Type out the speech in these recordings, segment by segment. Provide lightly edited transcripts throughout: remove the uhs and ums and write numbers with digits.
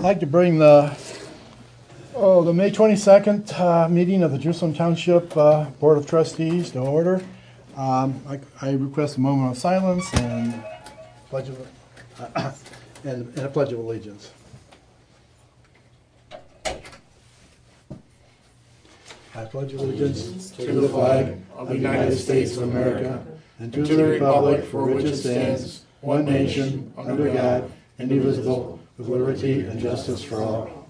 like to bring the May 22nd meeting of the Jerusalem Township Board of Trustees to order. I request a moment of silence and a pledge of allegiance. I pledge allegiance to the flag of the United States of America and to the republic for which it stands, one nation, under God, indivisible, with liberty and justice for all.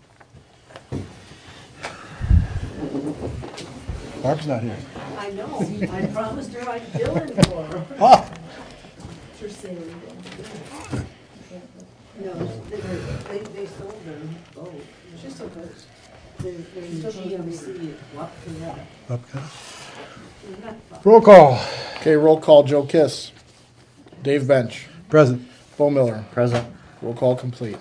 Barb's not here. I know. I promised her I'd fill in for her. Ah! For saying that. No, they sold them both. She's still good. They're GMC Wapka. Roll call. Okay, roll call. Joe Kiss. Dave Bench. Present. Bo Miller. Present. Roll call complete.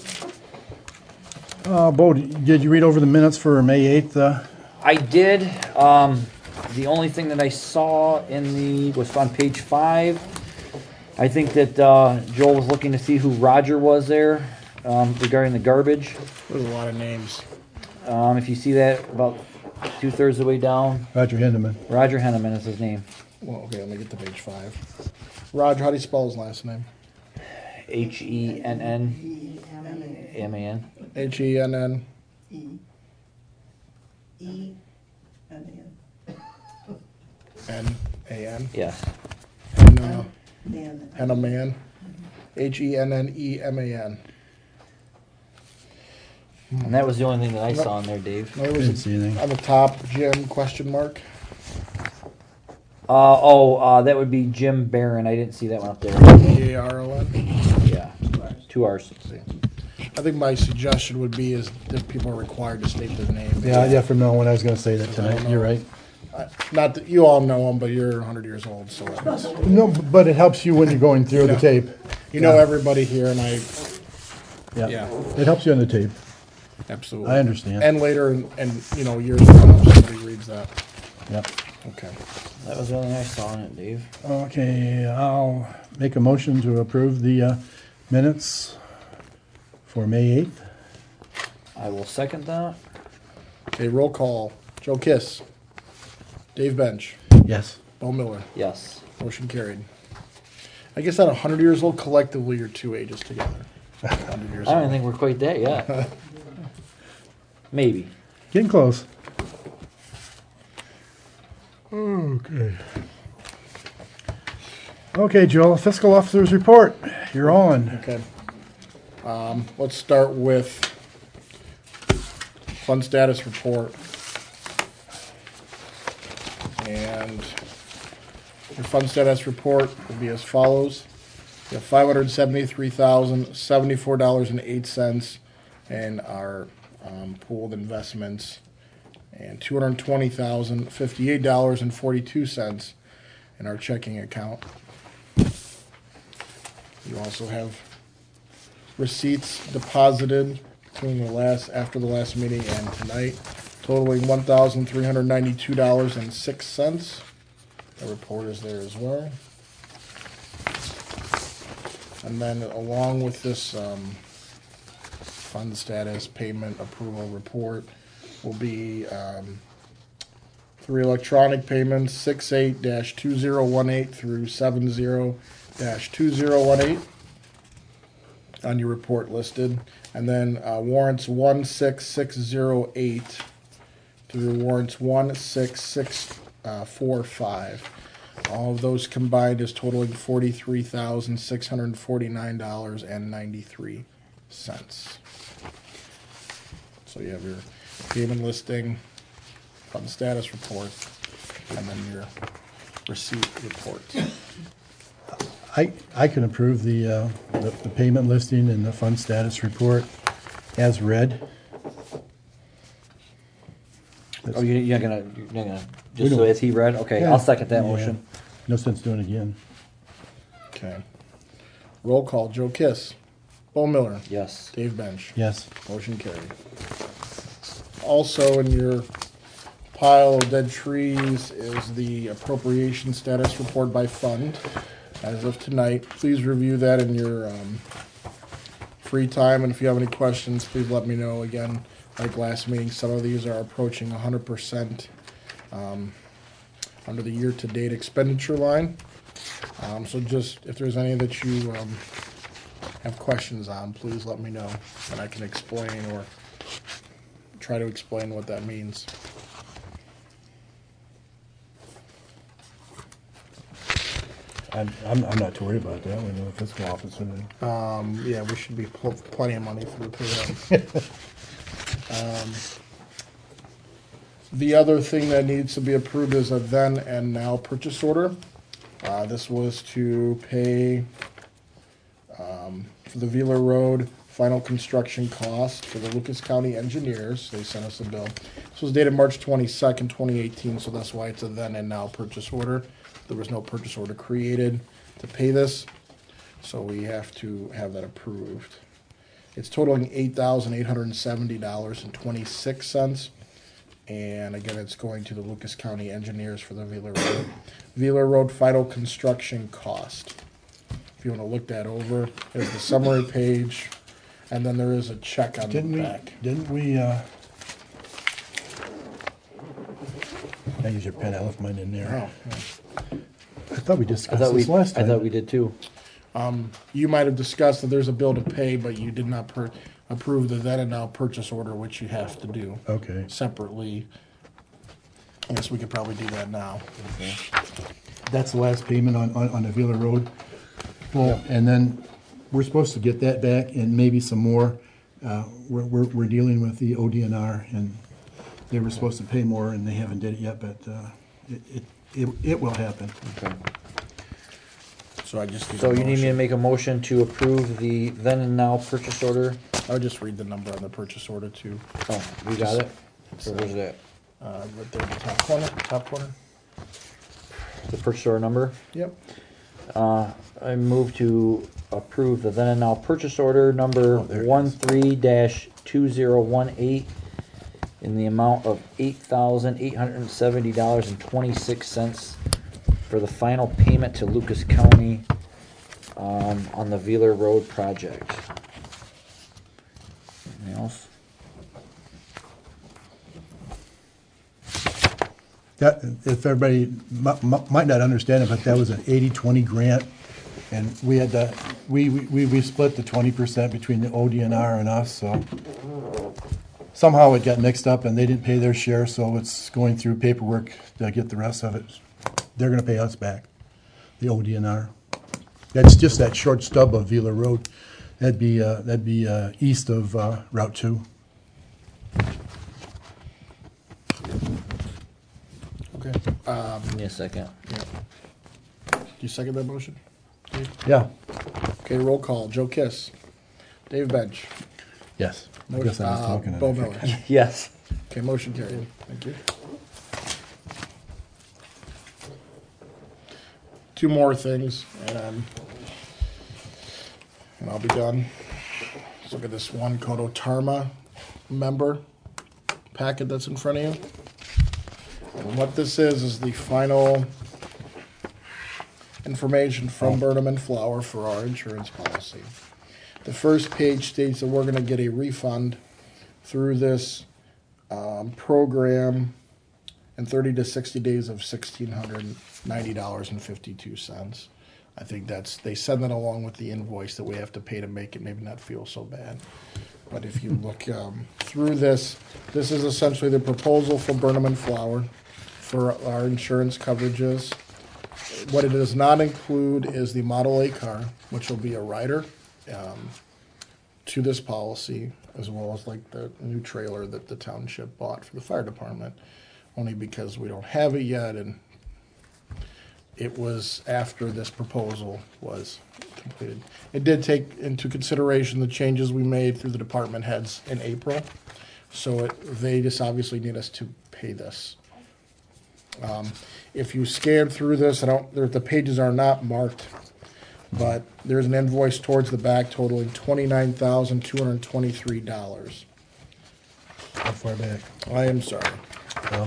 Bo, did you read over the minutes for May 8th? I did. The only thing that I saw was on page 5. I think that Joel was looking to see who Roger was there regarding the garbage. There's a lot of names. If you see that about 2/3 of the way down, Roger Hendeman. Roger Henneman is his name. Well, okay, let me get to page 5. Roger, how do you spell his last name? Hennman. Henn. Nan. Yes. Henneman. Henneman. And that was the only thing that I saw in there, Dave. No, it Didn't see anything. on the top, Jim, question mark. That would be Jim Barron. I didn't see that one up there. B-A-R-O-N. Yeah. 2 R's. I think my suggestion would be is that people are required to state their name. Yeah, from now on I was going to say that tonight. You're right. Not that you all know him, but you're 100 years old, so No, but it helps you when you're going through the tape. you know everybody here, and Yeah. It helps you on the tape. absolutely. I understand. And later, and years from now, somebody reads that. Yep. Okay. That was the only thing I saw in it, Dave. Okay, I'll make a motion to approve the minutes for May 8th. I will second that. Okay, roll call. Joe Kiss. Dave Bench. Yes. Bo Miller. Yes. Motion carried. I guess at 100 years old, collectively, you're two ages together. 100 years I don't old. think we're quite there yet. Maybe. Getting close. Okay. Okay, Joel, fiscal officer's report. You're on. Okay. Let's start with fund status report. And your fund status report will be as follows. You have $573,074.08 in our pooled investments and $220,058.42 in our checking account. You also have receipts deposited after the last meeting and tonight, totaling $1,392.06. The report is there as well. And then along with this fund status payment approval report will be 3 electronic payments, 68-2018 through 70-2018 on your report listed. And then warrants 16608 through warrants 16645. All of those combined is totaling $43,649.93. So you have your payment listing, fund status report, and then your receipt report. I can approve the payment listing and the fund status report as read. Oh, you're not gonna just so as he read? Okay, Yeah. I'll second that Yeah. motion. No sense doing it again. Okay. Roll call. Joe Kiss. Bo Miller. Yes. Dave Bench. Yes. Motion carried. Also in your pile of dead trees is the appropriation status report by fund as of tonight. Please review that in your free time, and if you have any questions, please let me know. Again, like last meeting, some of these are approaching 100% under the year-to-date expenditure line. So just, if there's any that you have questions on, please let me know, and I can explain or try to explain what that means. I'm not too worried about that. We know the fiscal officer. Yeah, we should be plenty of money for the payroll. The other thing that needs to be approved is a then and now purchase order. This was to pay for the Wheeler Road final construction cost for the Lucas County engineers. They sent us a bill. This was dated March 22nd, 2018, so that's why it's a then and now purchase order. There was no purchase order created to pay this, so we have to have that approved. It's totaling $8,870.26, and again, it's going to the Lucas County engineers for the Wheeler Road. Wheeler Road final construction cost. If you want to look that over, there's the summary page, and then there is a check on the back. Didn't we, I use your pen, I left mine in there. Oh, I thought we I discussed thought this last time. I thought we did too. you might have discussed that there's a bill to pay, but you did not approve the then and now purchase order, which you have to do Okay. separately. I guess we could probably do that now. That's the last payment on the Wheeler Road. Well, and then we're supposed to get that back and maybe some more. We're dealing with the ODNR, and they were supposed to pay more and they haven't did it yet, but it will happen. Okay. So I just So you need me to make a motion to approve the then and now purchase order? I'll just read the number on the purchase order too. Oh, we got it? So where's that? Right there in the top corner. The purchase order number? Yep. I move to approve the then and now purchase order number there it is. 13-2018 in the amount of $8,870.26 for the final payment to Lucas County on the Wheeler Road project. Anything else? That, if everybody might not understand it, but that was an 80-20 grant, and we had to, we split the 20% between the ODNR and us, so somehow it got mixed up and they didn't pay their share, so it's going through paperwork to get the rest of it. They're gonna pay us back, the ODNR. That's just that short stub of Wheeler Road. That'd be east of Route 2. Okay. Give me a second. Do you second that motion? Yeah. Okay, roll call. Joe Kiss. Dave Bench. Yes. I guess I was talking. Bo Village. Yes. Okay, motion carried. Thank you. Two more things, and I'll be done. Let's look at this one Koto Tarma member packet that's in front of you. And what this is the final information from Burnham and Flower for our insurance policy. The first page states that we're going to get a refund through this program in 30 to 60 days of $1,690.52. I think they send that along with the invoice that we have to pay to make it maybe not feel so bad. But if you look through this is essentially the proposal from Burnham and Flower for our insurance coverages. What it does not include is the Model A car, which will be a rider to this policy, as well as like the new trailer that the township bought for the fire department, only because we don't have it yet, and it was after this proposal was completed. It did take into consideration the changes we made through the department heads in April, so they just obviously need us to pay this. If you scan through this, the pages are not marked, but there's an invoice towards the back totaling $29,223. How far back? I am sorry. Well,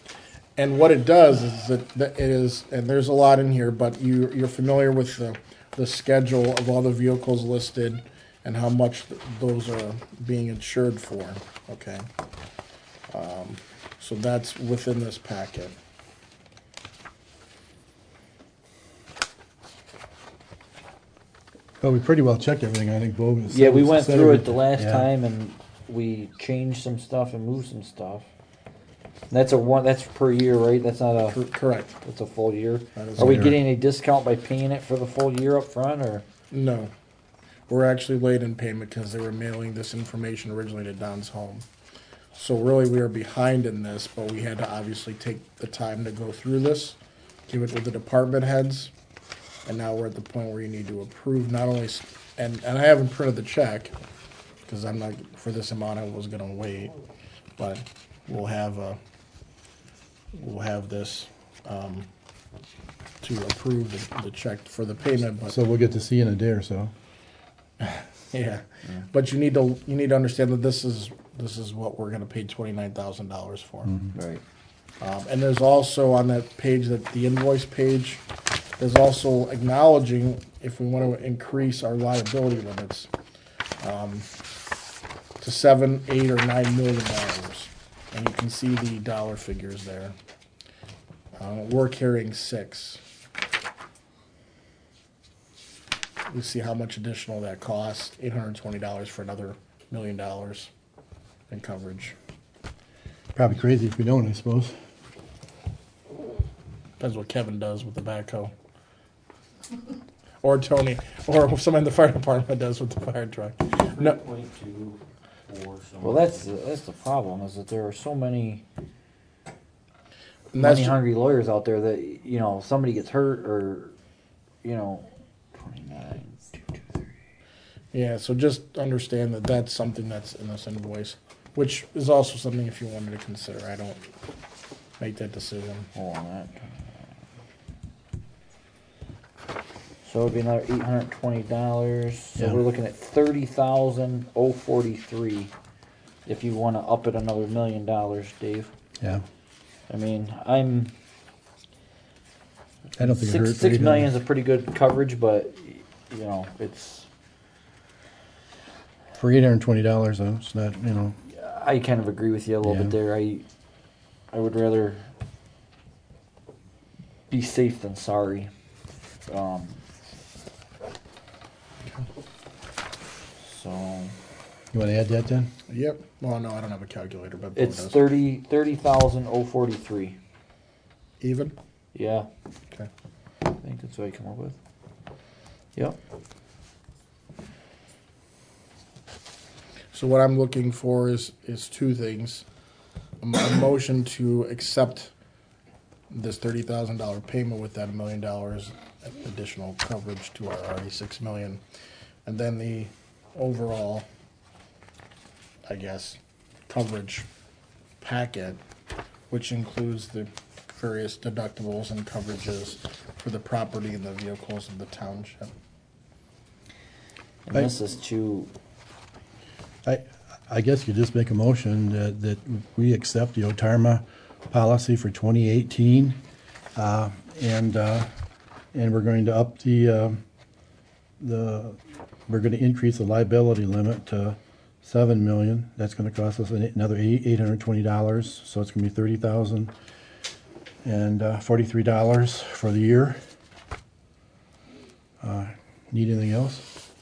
And what it does is that it is, and there's a lot in here, but you're familiar with the the schedule of all the vehicles listed and how much those are being insured for, okay? So that's within this packet. Well, we pretty well checked everything, I think, Bo. Yeah, we went said through it everything. the last Yeah. time and we changed some stuff and moved some stuff. That's per year, right? That's not a, Correct. that's a full year. That is Are we fair. getting a discount by paying it for the full year up front, or? No. We're actually late in payment because they were mailing this information originally to Don's home. So really, we are behind in this, but we had to obviously take the time to go through this, give it to the department heads, and now we're at the point where you need to approve not only, and I haven't printed the check, because I'm not, for this amount, I was gonna wait, but we'll have this, to approve the check for the payment, but. So we'll get to see in a day or so. Yeah, but you need to understand that this is what we're gonna pay $29,000 for. Right. And there's also on that page, that the invoice page, there's also acknowledging if we want to increase our liability limits to $7, $8, or $9 million, and you can see the dollar figures there. We're carrying 6. You see how much additional that costs, $820 for another $1 million in coverage. Probably crazy if we don't, I suppose. Depends what Kevin does with the backhoe. Or Tony, or somebody in the fire department does with the fire truck. No, Well, that's the problem, is that there are so many and that's money-hungry lawyers out there that, you know, somebody gets hurt or, you know, 29, 223. yeah, so just understand that that's something that's in this invoice, which is also something if you wanted to consider. I don't make that decision. Hold on that. So it'd be another $820. So Yeah. we're looking at $30,043 if you want to up it another $1 million, Dave. Yeah. I mean, I don't think it hurts. $6 million is a pretty good coverage, but you know, it's. For $820, though, it's not, you know. I kind of agree with you a little bit Yeah. there. I would rather be safe than sorry. So You want to add that then? Yep. Well, no, I don't have a calculator, but Bo it's does. 30,043. Even. Yeah, Okay. I think that's what I come up with. Yep. So what I'm looking for is 2 things: a motion to accept this $30,000 payment with that $1 million additional coverage to our already $6 million, and then the overall, I guess, coverage packet, which includes the various deductibles and coverages for the property and the vehicles of the township. And this is to. I guess you just make a motion that we accept the OTARMA policy for 2018, and we're going to up we're going to increase the liability limit to $7 million. That's going to cost us another $820, so it's going to be $30,043 for the year. Need anything else?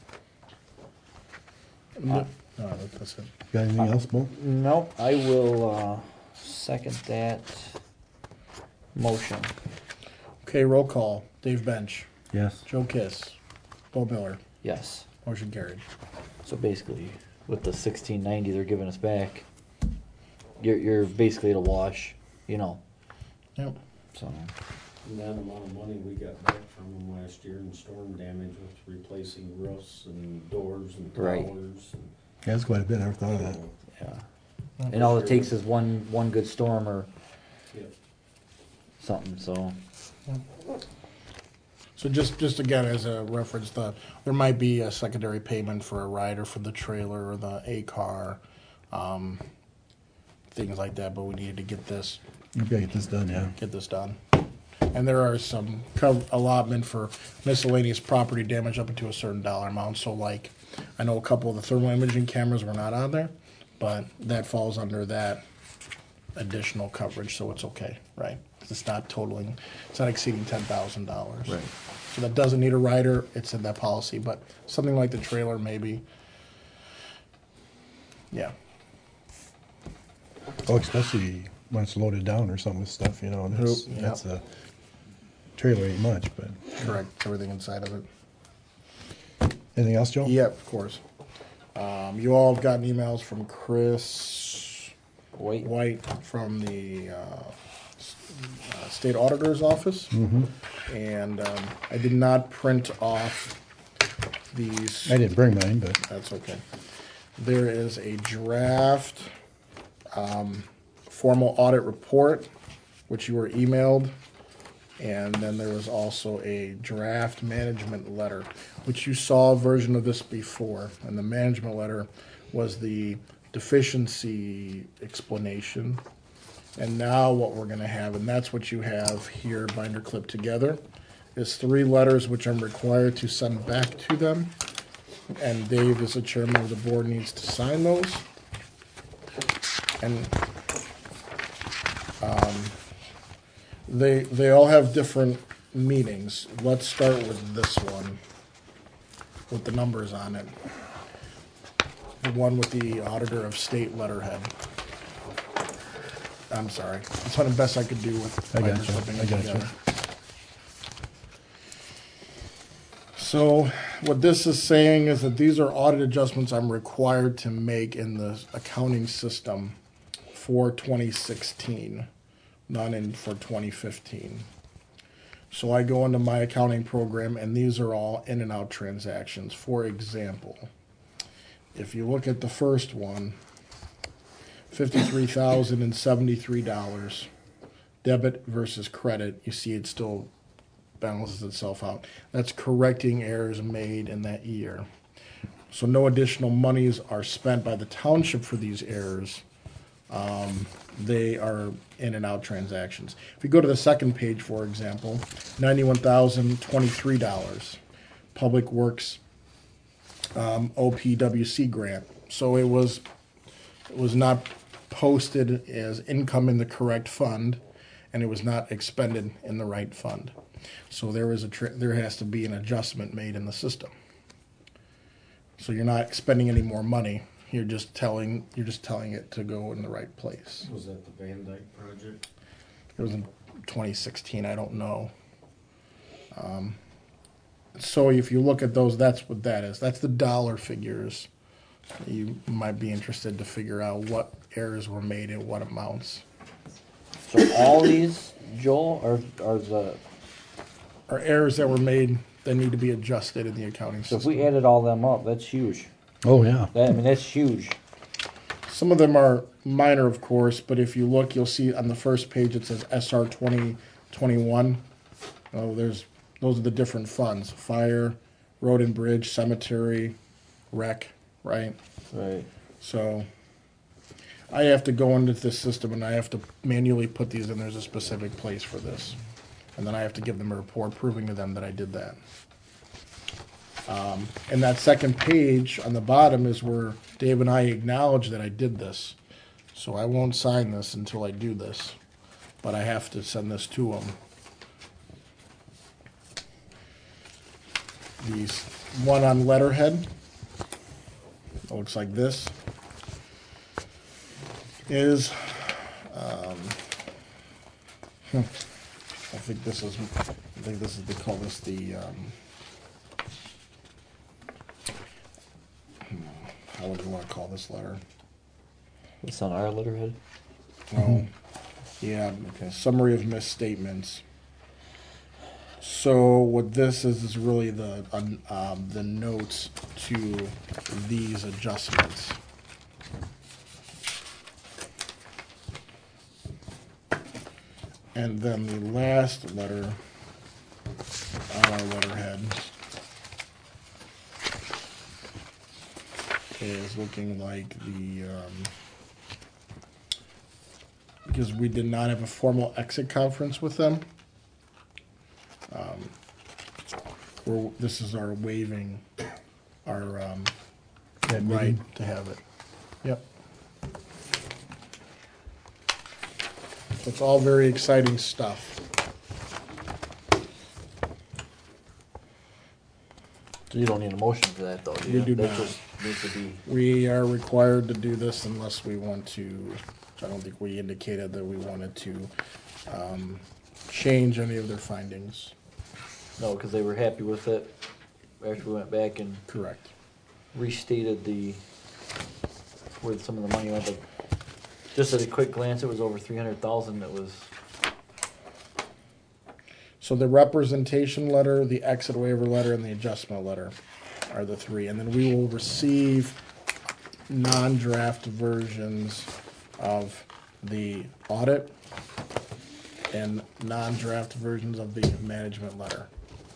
No, that's it. Got anything else, Bo? Nope, I will second that motion. Okay, roll call. Dave Bench, Yes. Joe Kiss, Bo Miller. Yes. Motion carried. So basically, with the 1690 they're giving us back, you're basically at a wash, you know. Yep. So And that amount of money we got back from them last year in storm damage with replacing roofs and doors and Right. towers. And Yeah, that's quite a bit. I never thought of that. yeah, and all it takes is one good storm or Yep. something. So So just again as a reference, there might be a secondary payment for a rider for the trailer or the A car, things like that. But we needed to get this We gotta get this done, yeah. done. And there are some allotment for miscellaneous property damage up to a certain dollar amount. So like, I know a couple of the thermal imaging cameras were not on there, but that falls under that additional coverage, so it's okay, right? 'Cause it's not totaling, it's not exceeding $10,000. Right. So that doesn't need a rider, it's in that policy, but something like the trailer maybe. Yeah, Oh, especially when it's loaded down or something with stuff, you know, that's, Yep. that's a trailer ain't much, but. correct, everything inside of it. Anything else, Joe? Yeah, of course. You all have gotten emails from Chris Wait. White from the State Auditor's Office. And I did not print off these. I didn't bring mine, but That's okay. There is a draft formal audit report, which you were emailed. And then there was also a draft management letter, which you saw a version of this before. And the management letter was the deficiency explanation. And now what we're gonna have, and that's what you have here, binder clip together, is 3 letters which I'm required to send back to them. And Dave, as the chairman of the board, needs to sign those. And they all have different meanings. Let's start with this one, with the numbers on it. The one with the auditor of state letterhead. I'm sorry. That's what the best I could do with I binder gotcha, clipping I it gotcha. together. So what this is saying is that these are audit adjustments I'm required to make in the accounting system for 2016, none in for 2015. So I go into my accounting program and these are all in and out transactions. For example, if you look at the first one, $53,073, debit versus credit, you see it still balances itself out. That's correcting errors made in that year. So no additional monies are spent by the township for these errors. They are in and out transactions. If you go to the second page, for example, $91,023, Public Works OPWC grant. So it was not posted as income in the correct fund, and it was not expended in the right fund. So there has to be an adjustment made in the system. So you're not spending any more money. You're just telling it to go in the right place. Was that the Van Dyke project? It was in 2016. I don't know. So if you look at those, that's what that is. That's the dollar figures. You might be interested to figure out what errors were made and what amounts. So all these, Joel, Are errors that were made that need to be adjusted in the accounting so if system. we added all them up, that's huge. oh, yeah. That's huge. Some of them are minor, of course, but if you look, you'll see on the first page it says SR 2021. Those are the different funds: fire, road and bridge, cemetery, rec, right? Right. So I have to go into this system and I have to manually put these in. There's a specific place for this. And then I have to give them a report proving to them that I did that. And that second page on the bottom is where Dave and I acknowledge that I did this. So I won't sign this until I do this. But I have to send this to them. These one on letterhead. It looks like this. Is I think this is they call this the how would you want to call this letter? It's on our letterhead. Oh, yeah, okay. Summary of misstatements. So what this is really the notes to these adjustments. And then the last letter on our letterhead is looking like because we did not have a formal exit conference with them, this is our waiving our That right meeting. to have it. Yep. So it's all very exciting stuff. So you don't need a motion for that, though, do We you? do That not. just needs to be, We are required to do this unless we want to, I don't think we indicated that we wanted to change any of their findings. no, because they were happy with it after we went back and Correct. restated where some of the money went, like, just at a quick glance, it was over 300,000, it was, So the representation letter, the exit waiver letter, and the adjustment letter are the three. And then we will receive non-draft versions of the audit and non-draft versions of the management letter.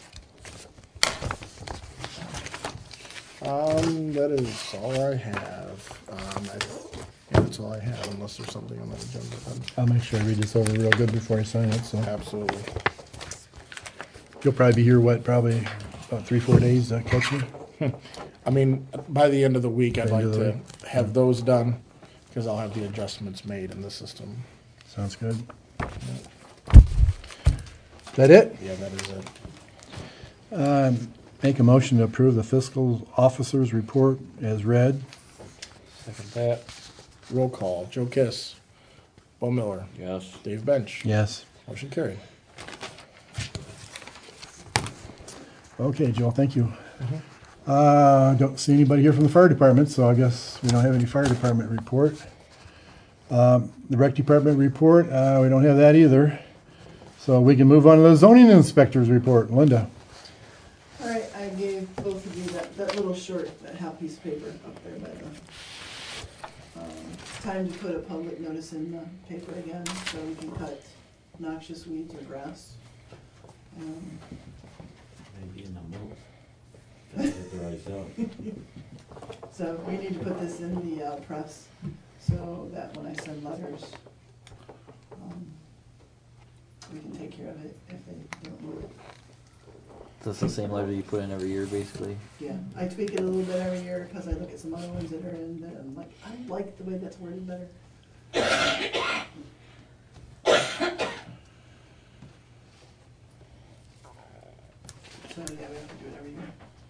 That is all I have. Yeah, that's all I have, unless there's something on the agenda. I'll make sure I read this over real good before I sign it, so. Absolutely. You'll probably be here, what, probably about 3-4 days, catch me? I mean, by the end of the week, I'd By like the end of to the have those done, because I'll have the adjustments made in the system. Sounds good. That it? Yeah, that is it. Make a motion to approve the fiscal officer's report as read. second that, Roll call. Joe Kiss. Bo Miller. yes. Dave Bench. Yes. Motion carried. Okay, Joel, thank you. Don't see anybody here from the fire department, so I guess we don't have any fire department report. The rec department report, we don't have that either. So we can move on to the zoning inspector's report. Linda? All right, I gave both of you that little short, that half piece of paper up there by the, time to put a public notice in the paper again, so we can cut noxious weeds or grass. Maybe in a month. That's what dries out. So we need to put this in the press, so that when I send letters, we can take care of it if they don't move it. That's the same letter you put in every year, basically. Yeah, I tweak it a little bit every year, because I look at some other ones that are in, that I'm like, I like the way that's worded better. So, yeah, we have to do it every year.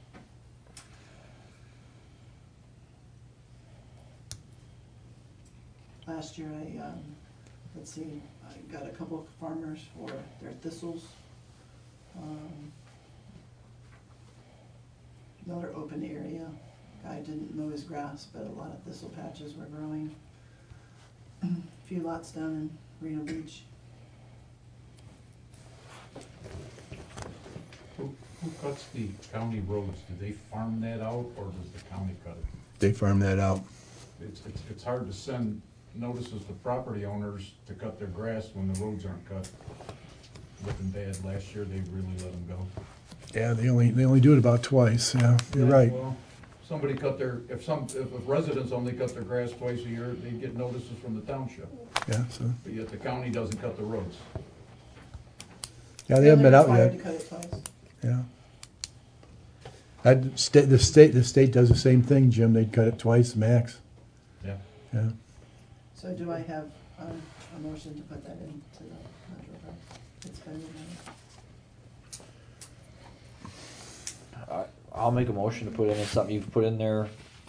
Last year, let's see, I got a couple of farmers for their thistles. Another open area, guy didn't mow his grass, but a lot of thistle patches were growing. A few lots down in Reno Beach. Who cuts the county roads? Do they farm that out, or does the county cut it? They farm that out. It's hard to send notices to property owners to cut their grass when the roads aren't cut. Looking bad, last year they really let them go. Yeah, they only do it about twice, yeah, you're Yeah, right. well, somebody cut their, if residents only cut their grass twice a year, they get notices from the township, Yeah, so, but yet the county doesn't cut the roads. yeah, they haven't been out Required yet, to cut it twice. yeah. The state does the same thing, Jim, they cut it twice max, Yeah. yeah. So do I have a motion to put that into the Metro Press? It's been, I'll make a motion to put in something you've put in there,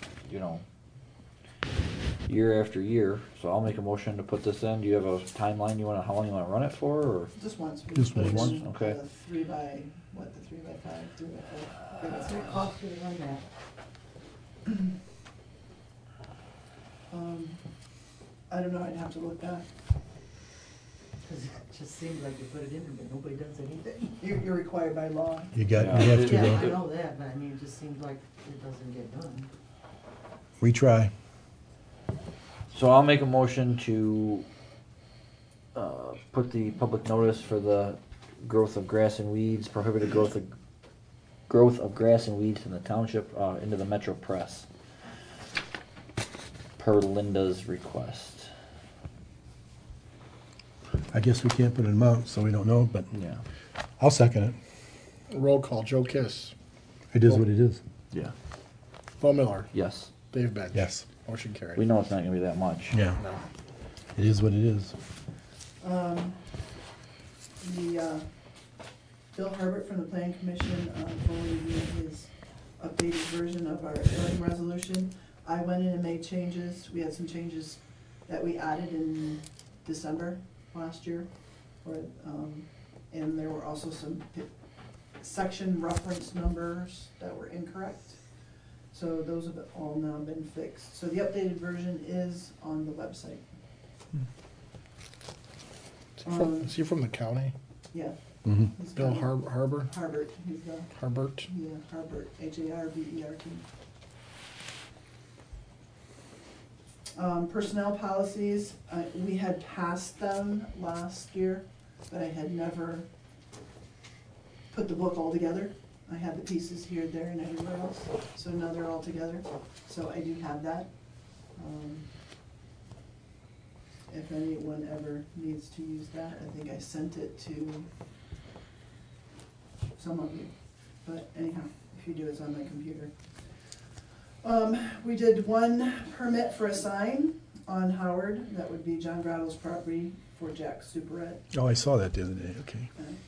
year after year. So I'll make a motion to put this in. Do you have a timeline how long you wanna run it for, or? just once. we Just put it once, in okay. the 3x5, 3x4, 3x5. What's it cost you to run that? I don't know, I'd have to look back. Cause it just seems like you put it in there, but nobody does anything. You're required by law. You Yeah. have to, Yeah, I go. know that, but I mean, it just seems like it doesn't get done. We try. So I'll make a motion to put the public notice for the growth of grass and weeds, prohibited growth of grass and weeds in the township into the Metro Press, per Linda's request. I guess we can't put an amount, so we don't know, but Yeah. I'll second it. Roll call, Joe Kiss, It is what it is. Yeah. Bo Miller, Yes. Dave Bench. Yes. Motion carried. We know it's not gonna be that much. Yeah. No. It is what it is. Bill Herbert from the Planning Commission fully reviewed his updated version of our zoning resolution. I went in and made changes. We had some changes that we added in December last year. And there were also some section reference numbers that were incorrect. So those have all now been fixed. So the updated version is on the website. Is he from the county? Yeah. Mm-hmm. he's Bill got- Harbert? Harbert, he's the, Harbert? yeah, Harbert, Harbert. Personnel policies, we had passed them last year, but I had never put the book all together. I had the pieces here, there, and everywhere else, so now they're all together, so I do have that. If anyone ever needs to use that, I think I sent it to some of you, but anyhow, if you do, it's on my computer. We did one permit for a sign on Howard, that would be John Grottle's property for Jack Superette. Oh, I saw that the other day, okay.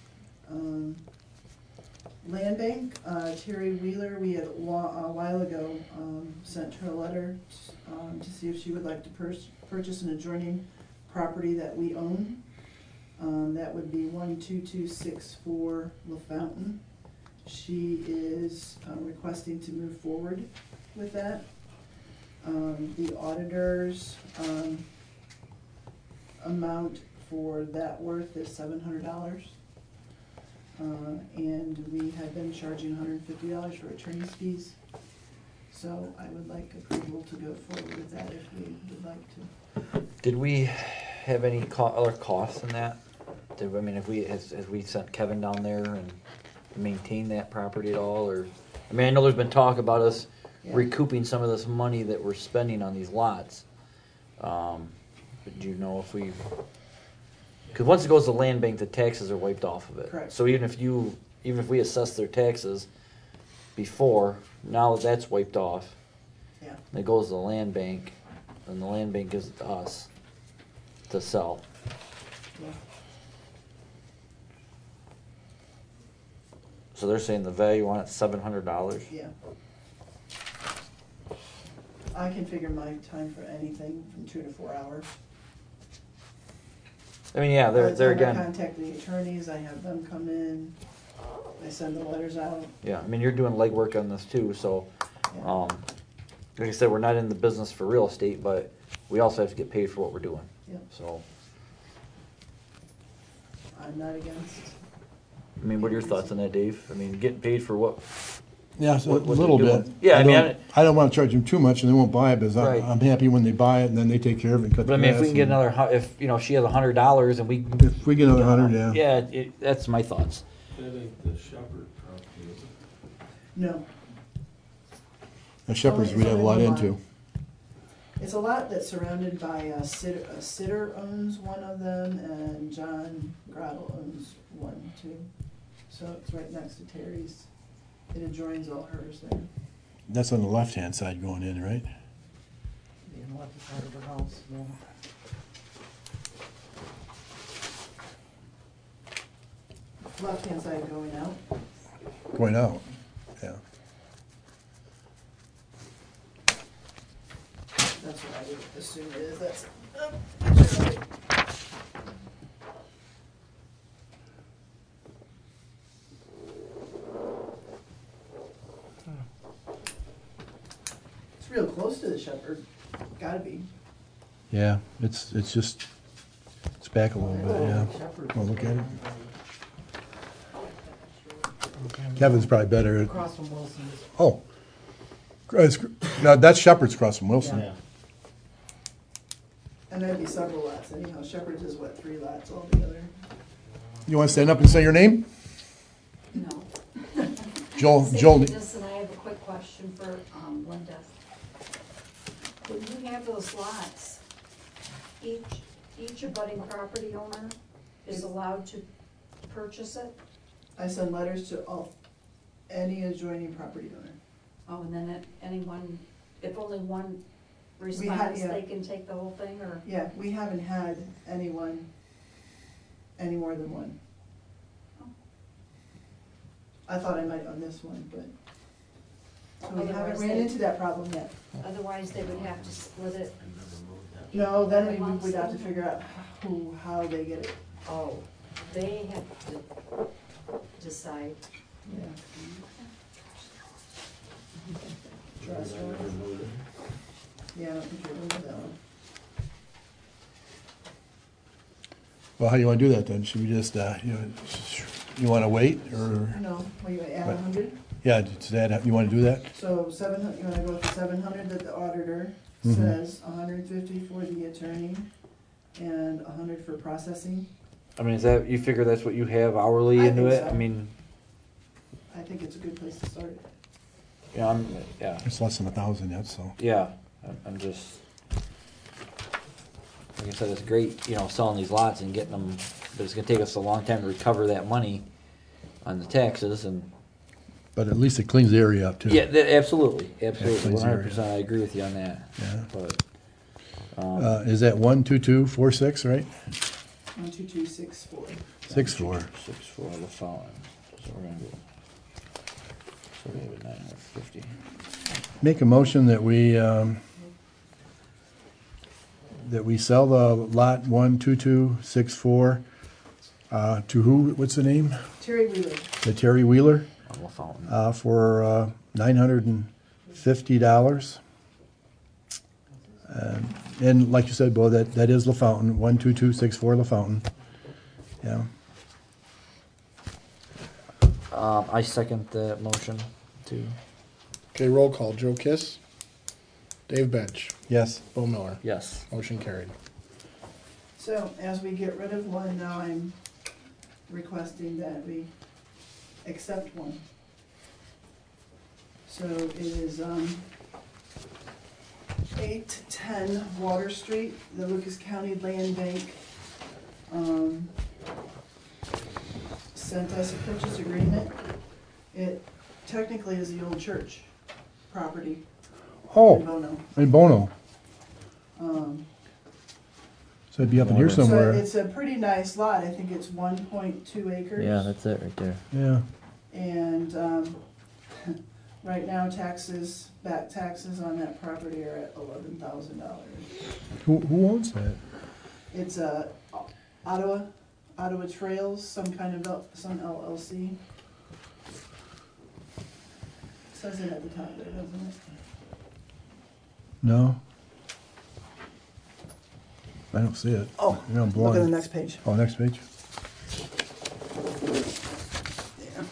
Land Bank, Terry Wheeler, we had a while ago sent her a letter to see if she would like to purchase an adjoining property that we own. That would be 12264 La Fountain. She is requesting to move forward with that. The auditor's amount for that worth is $700. And we have been charging $150 for attorney's fees. So I would like approval to go forward with that if we would like to. Did we have any other costs in that? I mean, if we, as we sent Kevin down there and maintained that property at all, or, I mean, I know there's been talk about us Yeah. recouping some of this money that we're spending on these lots. But do you know if we, because once it goes to land bank, the taxes are wiped off of it. Correct. So even if we assess their taxes before, now that that's wiped off, Yeah. and it goes to the land bank, and the land bank gives it to us to sell. Yeah. So they're saying the value on it's $700. Yeah. I can figure my time for anything from 2 to 4 hours. I mean, yeah, By the they're time I again. contact the attorneys, I have them come in, I send the letters out. Yeah, I mean, you're doing legwork on this too, so, Yeah. like I said, we're not in the business for real estate, but we also have to get paid for what we're doing. Yep. So, I'm not against. I mean, what are your thoughts on that, Dave? I mean, getting paid for what? Yeah, so a What they're little doing. bit. Yeah, I mean, I don't want to charge them too much, and they won't buy it, because Right. I'm happy when they buy it, and then they take care of it and cut But the I grass. mean, if we can get and- another, if she has $100 and we. If we get another 100, yeah. Yeah, that's my thoughts. That ain't the Shepherd property, is it? No, The shepherds It's we have a only lot one into. lot. It's a lot that's surrounded by a sitter owns one of them, and John Grottle owns one too. So it's right next to Terry's. It adjoins all hers there. That's on the left-hand side going in, right? The left side of the house, yeah. Left-hand side going out. Going out, yeah. That's what I would assume it is. That's. It's real close to the Shepherd. Gotta be. Yeah, it's just, it's back a little bit, yeah. Shepherd. Wanna look at it? Kevin's probably better at, Across from Wilson's. oh. No, that's Shepherd's across from Wilson. Yeah. And there'd be several lots anyhow. Shepherd's is what, 3 lots altogether? You want to stand up and say your name? No. Joel, Listen, I have a quick question for Linda. When you have those lots, each abutting property owner is allowed to purchase it? I send letters to any adjoining property owner. Oh, and then if only one had- responds, yeah. they can take the whole thing, or? Yeah, we haven't had any more than one. I thought I might on this one, but, so we haven't Otherwise ran they- into that problem yet. Otherwise, they would have to split it. I never mowed that. No, then we'd have to figure out how they get it. Oh, they have to decide. Yeah. I never mowed it. Yeah, I don't think you're doing that one. Well, how do you want to do that then? Should we just, you want to wait or, No, well, you add What? 100, yeah, to that, you want to do that? so 700, you wanna go with the 700 that the auditor Mhm. says, 150 for the attorney, and 100 for processing. I mean, is that, you figure that's what you have hourly I into think it? so. I mean, I think it's a good place to start. yeah, It's less than 1,000 yet, so. yeah, I'm just, like I said, it's great, selling these lots and getting them, but it's gonna take us a long time to recover that money on the taxes and. But at least it cleans the area up too. Yeah, absolutely, absolutely, cleans the area. 100%, I agree with you on that. Yeah. But, Is that 12246, right? 12264. 64. 6 for the fountain, so we're gonna go. So we have 950. Make a motion that we sell the lot 12264 to who, what's the name? Terry Wheeler. To Terry Wheeler On the fountain. for $950. And like you said, Bo, that is La Fountain, 12264 La Fountain. Yeah. I second the motion too. Okay, roll call. Joe Kiss, Dave Bench, Yes. Bo Miller. Yes. Motion carried. So as we get rid of one, now I'm requesting that we accept one. So it is 810 Water Street, the Lucas County Land Bank sent us a purchase agreement. It technically is the old church property in Oh, Bono. in Bono. So it'd be up in here So So somewhere. it's a pretty nice lot, I think it's 1.2 acres. Yeah, that's it right there. Yeah. And right now, back taxes on that property are at $11,000. Who owns that? It's Ottawa Trails, some LLC. Says it at the top there, doesn't it? No. I don't see it. Oh, Maybe I'm look at the blind. next page. Oh, next page. Yeah.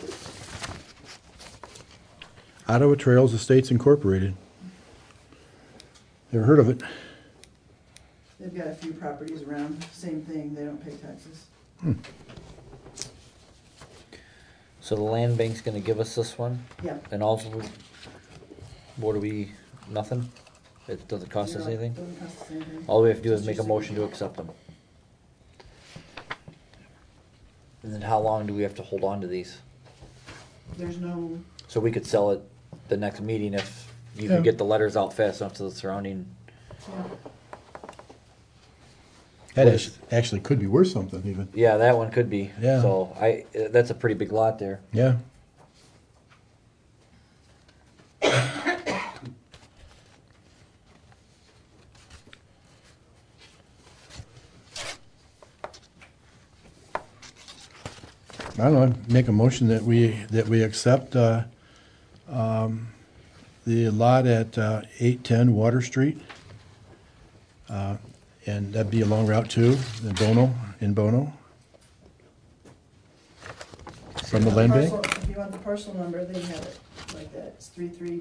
Ottawa Trails Estates Incorporated. Never heard of it. They've got a few properties around, same thing, they don't pay taxes. So the land bank's gonna give us this one, Yeah. and also, what do we, nothing? It doesn't cost us Zero. anything? Doesn't cost us anything. All we have to do is Just make a your motion to signature. accept them. And then how long do we have to hold on to these? There's no, So we could sell it the next meeting if you Yeah. can get the letters out fast enough to the surrounding. yeah. That actually could be worth something even. Yeah, that one could be. Yeah. So that's a pretty big lot there. Yeah. I don't know, make a motion that we accept the lot at 810 Water Street. And that'd be along Route 2 in Bono. From the land bank? If you want the parcel number, they have it like that. It's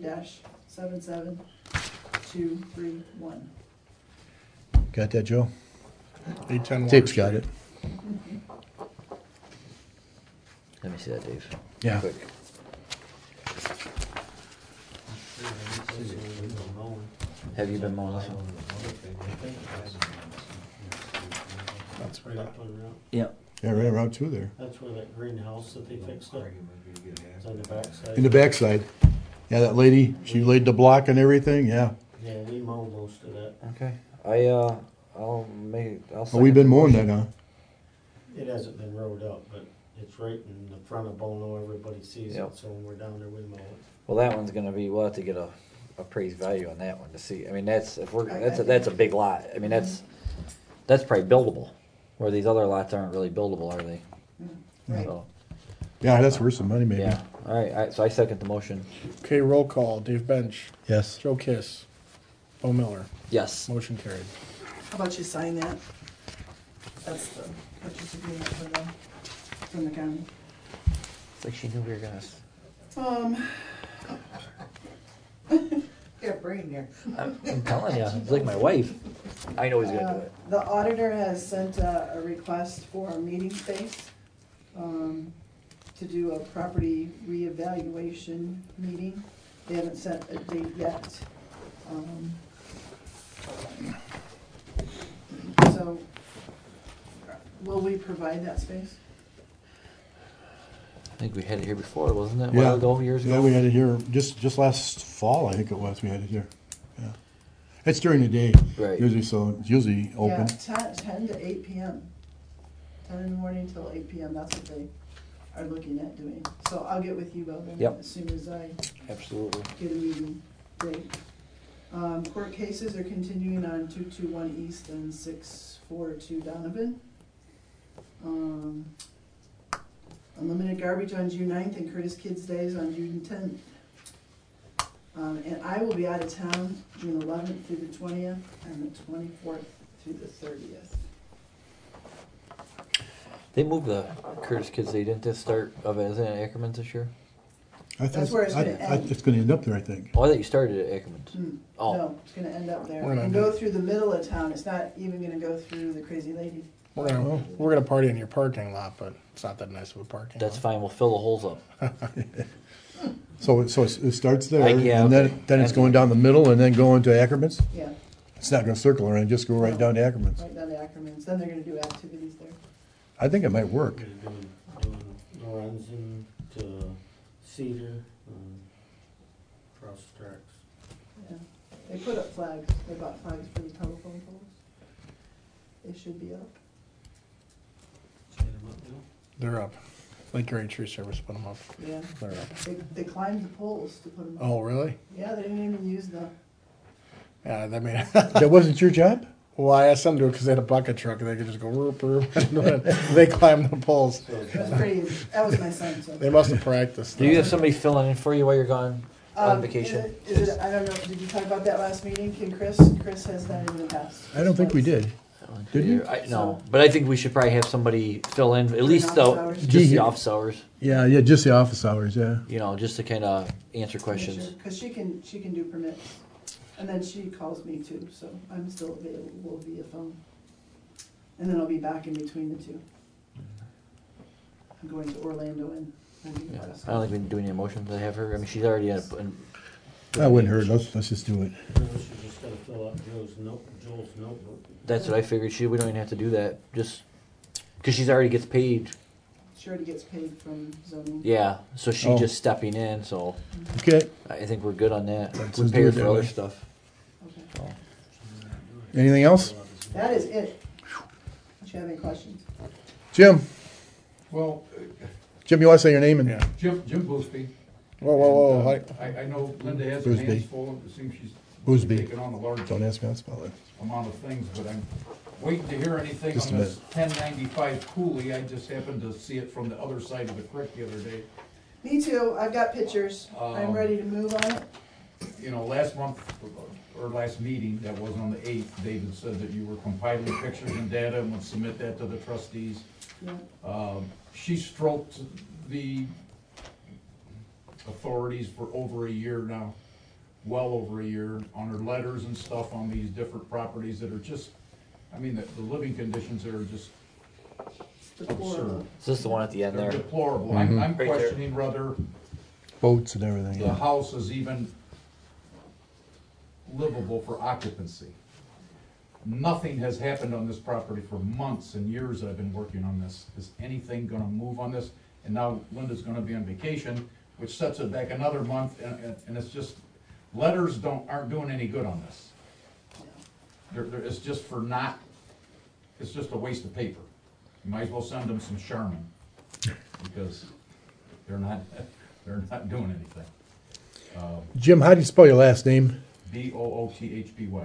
33-77231. Got that, Joe? 810 Water Tape's got Street. it. Let me see that, Dave. Yeah. Quick. Have you been mowing this one? That's Right up on route. Yep. Yeah, right around two there. That's where that greenhouse that they fixed up. It's on the backside. In the backside. Yeah, that lady, she laid the block and everything, yeah. Yeah, we mow most of that. Okay. I'll Oh, we've been mowing that, huh? It hasn't been rode up, but it's right in the front of Bono. Everybody sees Yep. it, so when we're down there, we mow it. Well, that one's gonna be, we'll have to get a appraised value on that one to see. I mean, that's, if we're, I that's a big lot. I mean, that's probably buildable. Where these other lots aren't really buildable, are they? Right. So, Yeah, that's worth some money maybe. yeah. All right, so I second the motion. Okay, roll call. Dave Bench, Yes. Joe Kiss, Bo Miller. Yes. Motion carried. How about you sign that? That's the purchase agreement for them, from the county. It's like she knew we were gonna. Got a brain there. I'm telling you, it's like my wife. I know he's gonna do it. The auditor has sent a request for a meeting space to do a property reevaluation meeting. They haven't set a date yet. So, will we provide that space? I think we had it here before, wasn't it? A Yeah. while ago, years ago. Yeah, we had it here just last fall, I think it was, we had it here. Yeah. It's during the day. Right. Usually, so it's usually open. Yeah, 10 to 8 p.m. 10 in the morning till 8 p.m. That's what they are looking at doing. So I'll get with you, Bo, then, Yep. as soon as I Absolutely. get a meeting date. Court cases are continuing on 221 East and 642 Donovan. Unlimited garbage on June 9th and Curtis Kids Days on June 10th. And I will be out of town June 11th through the 20th and the 24th through the 30th. They moved the Curtis Kids Day, didn't they start of it in Ackerman's this year? I thought That's where it's gonna end. It's gonna end up there, I think. Oh, I thought you started at Ackerman's. Oh. Oh. No, it's gonna end up there We're gonna and do- go through the middle of town. It's not even gonna go through the Crazy Lady. We're gonna party in your parking lot, but it's not that nice of a parking That's lot. fine, we'll fill the holes up. So it starts there, Yeah, and okay. then it's going down the middle and then going to Ackerman's? Yeah, It's not gonna circle around, just go right down to Ackerman's. right down to Ackerman's. Then they're gonna do activities there. I think it might work. We're doing Lorenzen to Cedar, cross tracks. Yeah. They put up flags. They bought flags for the telephone poles. They should be up. Set 'em up now. They're up. Lake Erie Tree Service put them up. Yeah. They're up. They climbed the poles to put them up. Oh, really? Yeah, they didn't even use the, Yeah, I mean, That wasn't your job? well, I asked them to do it because they had a bucket truck and they could just go whoop, whoop, and they climbed the poles. So it was pretty, that was my son, so. They must have practiced. Do you have somebody filling in for you while you're gone on vacation? Is it, I don't know, did you talk about that last meeting? Can Chris has done it in the past. I don't think we did. Did you? No, but I think we should probably have somebody fill in, at least office hours? just the office hours, Yeah, just the office hours, yeah. you know, just to kind of answer questions. Because she can do permits. And then she calls me too, so I'm still available via phone. And then I'll be back in between the two. I'm going to Orlando and. Yeah, I don't think we can do any emotions to have her. I mean, she's already in. I wouldn't hurt, let's just do it. now she's just gotta fill out Joel's notebook. That's what I figured. We don't even have to do that. Just because she's already gets paid. She already gets paid from zoning. Yeah, so she Oh. just stepping in. So Okay, I think we're good on that. Let's We just pay do her it for that other way. stuff. Okay. anything else? That is it. Do you have any questions? Jim, Well, you wanna say your name and? Yeah. Jim Boosby. Whoa, whoa, whoa! And, I know Linda has her Boosby. hands full, it seems she's Boosby. taking on a large Don't ask me how to spell it. amount of things, but I'm waiting to hear anything Just a on this 1095 Cooley. I just happened to see it from the other side of the creek the other day. Me too. I've got pictures. I'm ready to move on it. You know, last month, or last meeting, that was on the 8th, David said that you were compiling pictures and data and would submit that to the trustees. Yeah. She stroked the authorities for over a year now, well over a year, on her letters and stuff on these different properties that are just, I mean, the living conditions there are just absurd. Is this the one at the end They're there? deplorable. I'm Right there. questioning whether Boats and everything, the yeah. house is even livable for occupancy. Nothing has happened on this property for months and years that I've been working on this. Is anything gonna move on this? And now Linda's gonna be on vacation, which sets it back another month, and it's just, letters aren't doing any good on this. It's just it's just a waste of paper. You might as well send them some Charmin, because they're not doing anything. Jim, how do you spell your last name? Boothby.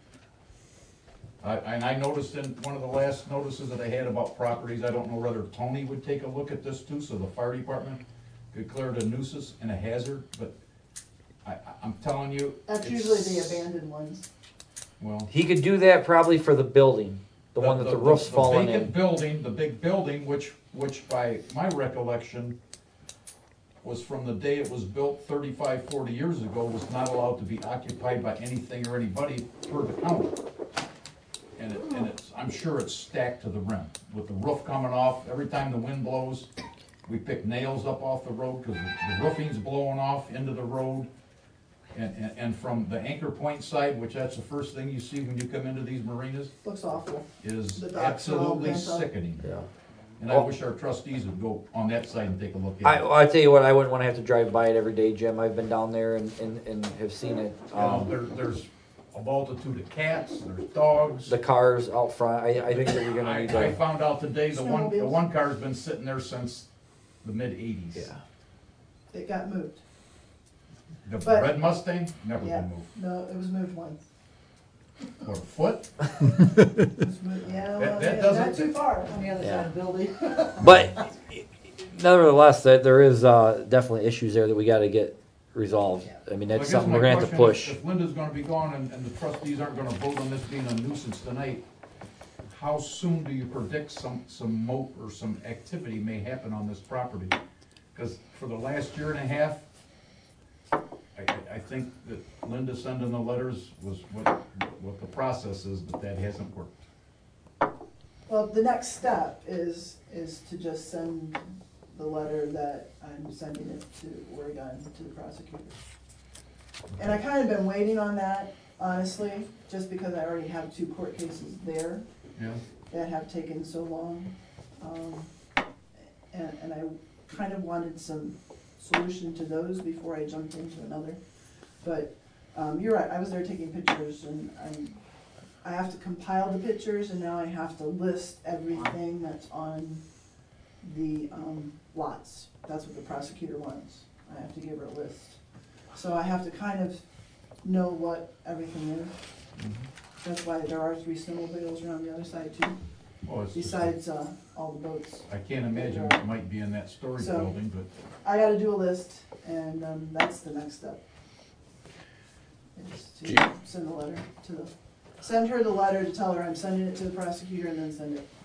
And I noticed in one of the last notices that I had about properties, I don't know whether Tony would take a look at this too, so the fire department could clear it a nuisance and a hazard, but I'm telling you. That's usually the abandoned ones. Well. He could do that probably for the building, the one that the roof's falling vacant in. building, the big building, which by my recollection was from the day it was built 35, 40 years ago, was not allowed to be occupied by anything or anybody per the county. And it's, I'm sure it's stacked to the rim, with the roof coming off. Every time the wind blows, we pick nails up off the road, because the roofing's blowing off into the road. And from the Anchor Point side, which that's the first thing you see when you come into these marinas, Looks awful. is The docks are all absolutely bent up. sickening. Yeah. And I wish our trustees would go on that side and take a look at it. I tell you what, I wouldn't want to have to drive by it every day, Jim. I've been down there and have seen it. There's a multitude of cats, there's dogs. The cars out front. I think that we're gonna need I to. found out today the Snowmobiles. one car's been sitting there since the mid-80s. Yeah. It got moved. The But- red Mustang, never Yeah. been moved. No, it was moved once. What, a foot? It was moved, yeah, well, That yeah, doesn't- not too far. On the other Yeah. side of the building. But nevertheless, there is definitely issues there that we got to get resolved. I mean, So I that's guess something my we're gonna have to question push. is, If Linda's gonna be gone and the trustees aren't gonna vote on this being a nuisance tonight, how soon do you predict some moat or some activity may happen on this property? Because for the last year and a half, I think that Linda sending the letters was what the process is, but that hasn't worked. Well, the next step is to just send the letter that I'm sending it to Oregon, to the prosecutor. And I kind of been waiting on that, honestly, just because I already have 2 court cases there Yeah? that have taken so long. And I kind of wanted some solution to those before I jumped into another. But you're right, I was there taking pictures, and I have to compile the pictures, and now I have to list everything that's on the lots. That's what the prosecutor wants. I have to give her a list. So I have to kind of know what everything is. That's why there are 3 snowmobiles around the other side too, Oh, it's just- besides all the boats. I can't imagine it might be in that storage So- building, but I gotta do a list, and that's the next step. Is to send the letter to send her the letter to tell her I'm sending it to the prosecutor, and then send it.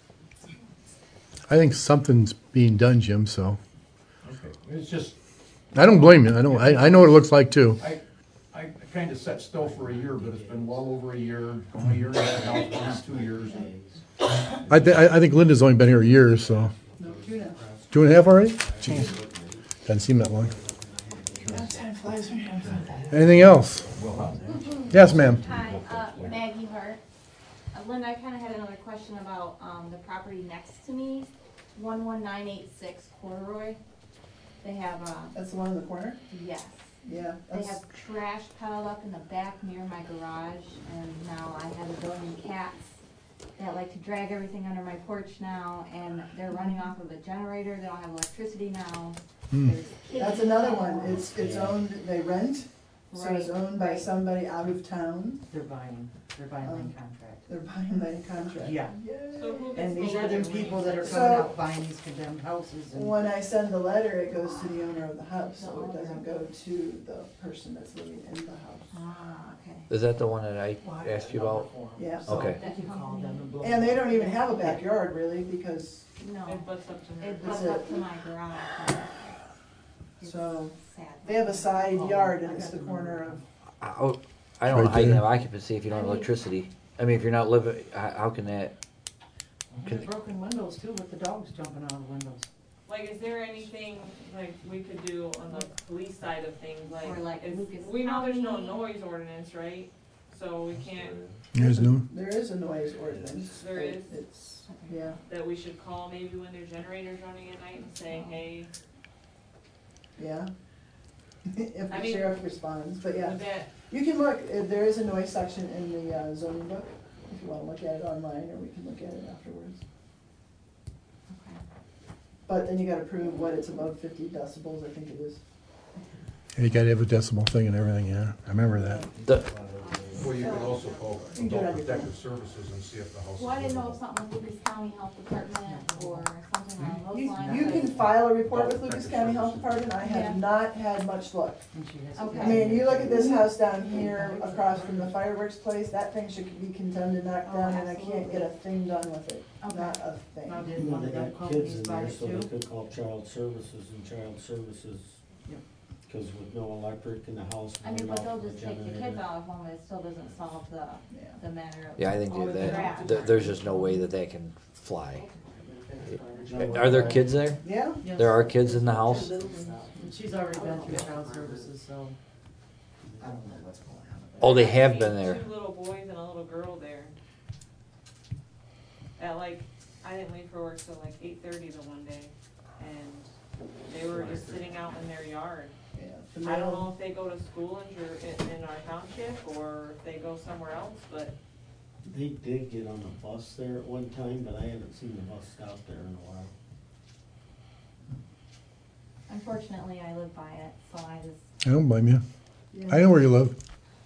I think something's being done, Jim, so. okay. It's just, I don't blame you. I know what it looks like too. I kind of sat still for a year, but it's been well over a year, only a year and a half, now it's going on 2 years. I think Linda's only been here a year, so. No, 2.5. 2.5 already? Jeez. Doesn't seem that long. Yeah, time flies when you're having fun. Anything else? Yes, ma'am. Hi, Maggie Hart. Linda, I kinda had another question about, the property next to me, 11986 Corduroy. They have, That's the one in the corner? yes, Yeah, they that's, have trash piled up in the back near my garage, and now I have a billion cats that like to drag everything under my porch now, and they're running off of a generator, they don't have electricity now. There's kids that's another one. It's owned, they rent, so it's Right, owned by right. somebody out of town. They're buying land contract. They're buying that contract. Yeah. Yay. And these are the people that are So- coming out buying these condemned houses and. When I send the letter, it goes to the owner of the house, so it doesn't go to the person that's living in the house. Ah, okay. Is that the one that I asked you about? Yeah. So Okay. you can call them and blow. And they don't even have a backyard really, because, No, It butts up to her. it butts up to my garage. It's so, sad. they have a side yard and it's the corner of, I don't know Right how you can there. have occupancy if you don't have electricity. I mean, if you're not living, how can that? There's broken windows too, with the dogs jumping out of the windows. Like, is there anything, like, we could do on the police side of things, Or like if- Lucas we know there's no County. noise ordinance, right? so we can't, There's no, There is a noise ordinance. There is? It's, yeah. that we should call maybe when their generator's running at night and say, hey, Yeah. If I the mean, sheriff responds, but yeah. would that, You can look, there is a noise section in the zoning book, if you wanna look at it online, or we can look at it afterwards. Okay. But then you gotta prove what it's above 50 decibels, I think it is. you gotta have a decimal thing and everything, yeah, I remember that. The, Well, you could also call You can do it on Adult your Protective Services and see if the house is Well, I didn't know if livable. something with Lucas County Health Department or something along those You, lines. you can file a report with Lucas County Health Department, I Yeah. have not had much luck. And she has. Okay. I mean, you look at this house down here across from the fireworks place, that thing should be condemned and knocked Oh, down, and I can't absolutely. get a thing done with it, Okay. not a thing. Now, You did know, one they of them got kids companies in buy there, it so they too? could call child services, and child services, Yep. cause with no electric in the house. I mean, going but off they'll the just take the kids generator. out of home, it still doesn't solve Yeah. the matter of. yeah, I think all the trash. there's just no way that can fly. Are there kids there? Yeah? Yes. There are kids in the house? And she's already been through child services, so I don't know what's going on. Oh, they I've have seen been there. 2 little boys and a little girl there. At like, I didn't leave for work till like 8:30 the one day, and they were just sitting out in their yard. Yeah. The I don't male- know if they go to school in our township or if they go somewhere else, but They did get on a bus there at one time, but I haven't seen the bus stop there in a while. Unfortunately, I live by it, so I just, I don't blame you. Yeah. I know where you live.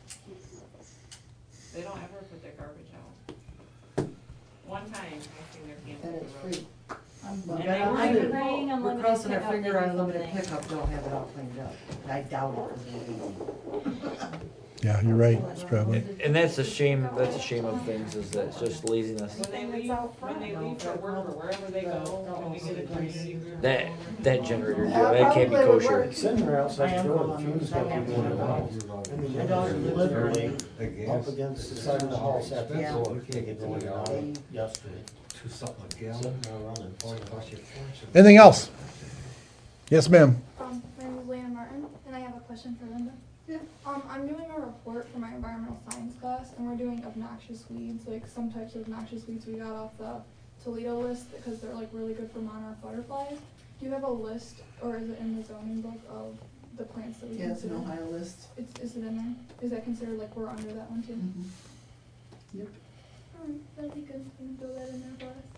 they don't ever put their garbage out. One time, I seen their can And on it's the road. free. I'm And I'm they were I'm- even praying We're unlimited crossing our pickup, finger they on do unlimited something. pickup, they'll have it all cleaned up. I doubt it, because they're lazy. Yeah, you're right, it's probably. And that's a shame, of things, is that it's just laziness. When they leave for work or wherever they go, can we get a courtesy group? That generator, that can't be Probably would kosher. work. It's in there I outside am the door, the going, fumes I got am people in the going. house. I mean, My daughter they're lives there. literally up against the side of the house at the Yeah. door, they get going out yesterday. To something a Sitting gallon. there running. Anything else? Yes, ma'am. My name is Leanna Martin, and I have a question for Linda. Yeah. I'm doing a report for my environmental science class, and we're doing obnoxious weeds, like some types of obnoxious weeds we got off the Toledo list because they're like really good for monarch butterflies. Do you have a list, or is it in the zoning book of the plants that we Yeah, it's an consider? Ohio list. Is it in there? Is that considered like we're under that one too? Mhm. Yep. Alright, that'd be good. You can throw that in there for us.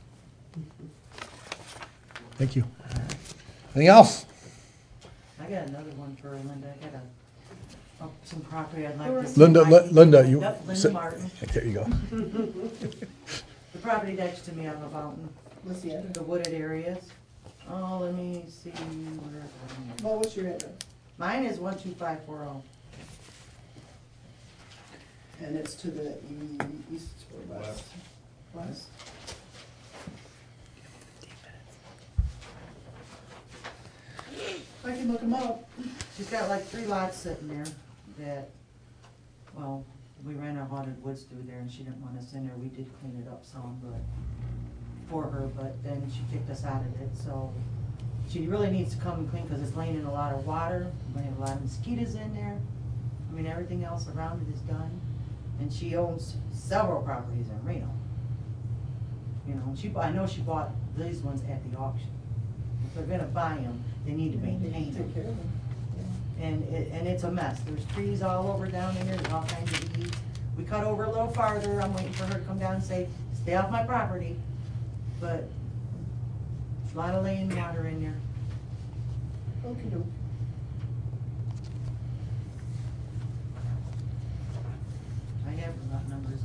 Thank you. Anything else? I got another one for Linda, I got some property I'd like to see. Linda, Linda, you. Yep, Linda sit- Martin. There you go. The property next to me on the mountain, What's the address? the wooded areas. Oh, let me see, where is it? Well, what's your address? Mine is 12540. And it's to the east or west? West. I can look them up. She's got like 3 lots sitting there that, well, we ran a haunted woods through there and she didn't want us in there. We did clean it up some, but, for her, but then she kicked us out of it, so she really needs to come and clean because it's laying in a lot of water. We're gonna have a lot of mosquitoes in there. I mean, everything else around it is done. And she owns several properties in Reno. You know, I know she bought these ones at the auction. If they're gonna buy them, they need to maintain them. Take care of them. And it's a mess. There's trees all over down in there, there's all kinds of weeds. We cut over a little farther, I'm waiting for her to come down and say, stay off my property. But there's a lot of laying water in there. Okey-doke. I have lot numbers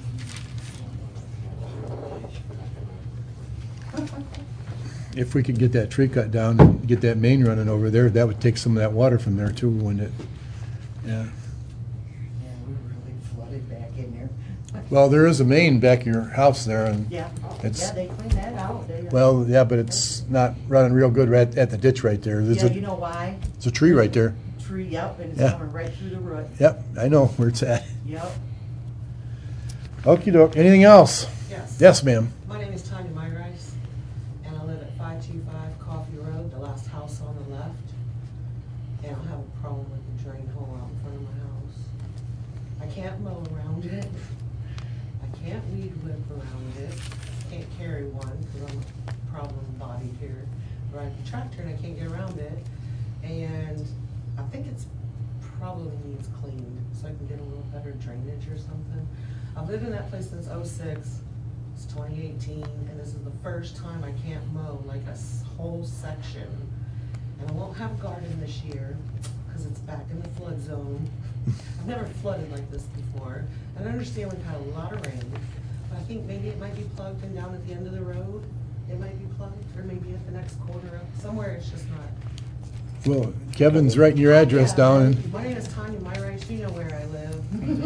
in. If we could get that tree cut down and get that main running over there, that would take some of that water from there too, wouldn't it? Yeah. Yeah, we were really flooded back in there. Well, there is a main back of your house there and, Yeah, It's- yeah, they cleaned that out. well, yeah, but it's not running real good right at the ditch right there. There's Yeah, you a, know why? it's a tree right there. Tree, yep, and it's Yeah. coming right through the root. Yep, I know where it's at. Yep. Okey doke. Anything else? Yes. Yes, ma'am. My name is Tanya Myrice, and I live at 525 Coffee Road, the last house on the left. And I have a problem with the drain hole out in front of my house. I can't mow around it. I can't weed whip around it. Can't carry one because I'm problem bodied here. Ride the tractor and I can't get around it. And I think it's probably needs cleaned so I can get a little better drainage or something. I've lived in that place since '06. It's 2018, and this is the first time I can't mow like a whole section. And I won't have a garden this year because it's back in the flood zone. I've never flooded like this before. And I understand we've had a lot of rain, but I think maybe it might be plugged in down at the end of the road. It might be plugged, or maybe at the next corner up. Somewhere it's just not. Well, Kevin's writing your address Yeah, down. And my name is Tanya, my right, you know where I live.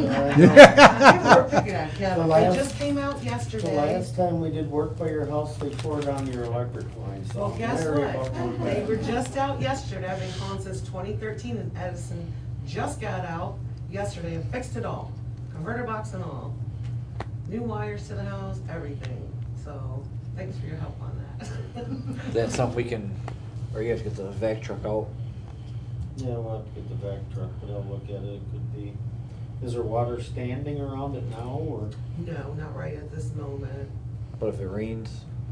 Yeah. We're picking on Kevin. The It last- just came out The yesterday. last time we did work by your house, they tore down your electric line, so. Well, I'm guess wary what? about going They back. were just out yesterday. I've been calling since 2013, and Edison just got out yesterday and fixed it all. Converter box and all. New wires to the house, everything. So, thanks for your help on that. That's something we can, or you guys get the vac truck out. Yeah, we'll have to get the vac truck, but I'll look at it. It could be, is there water standing around it now, or? No, not right at this moment. But if it rains,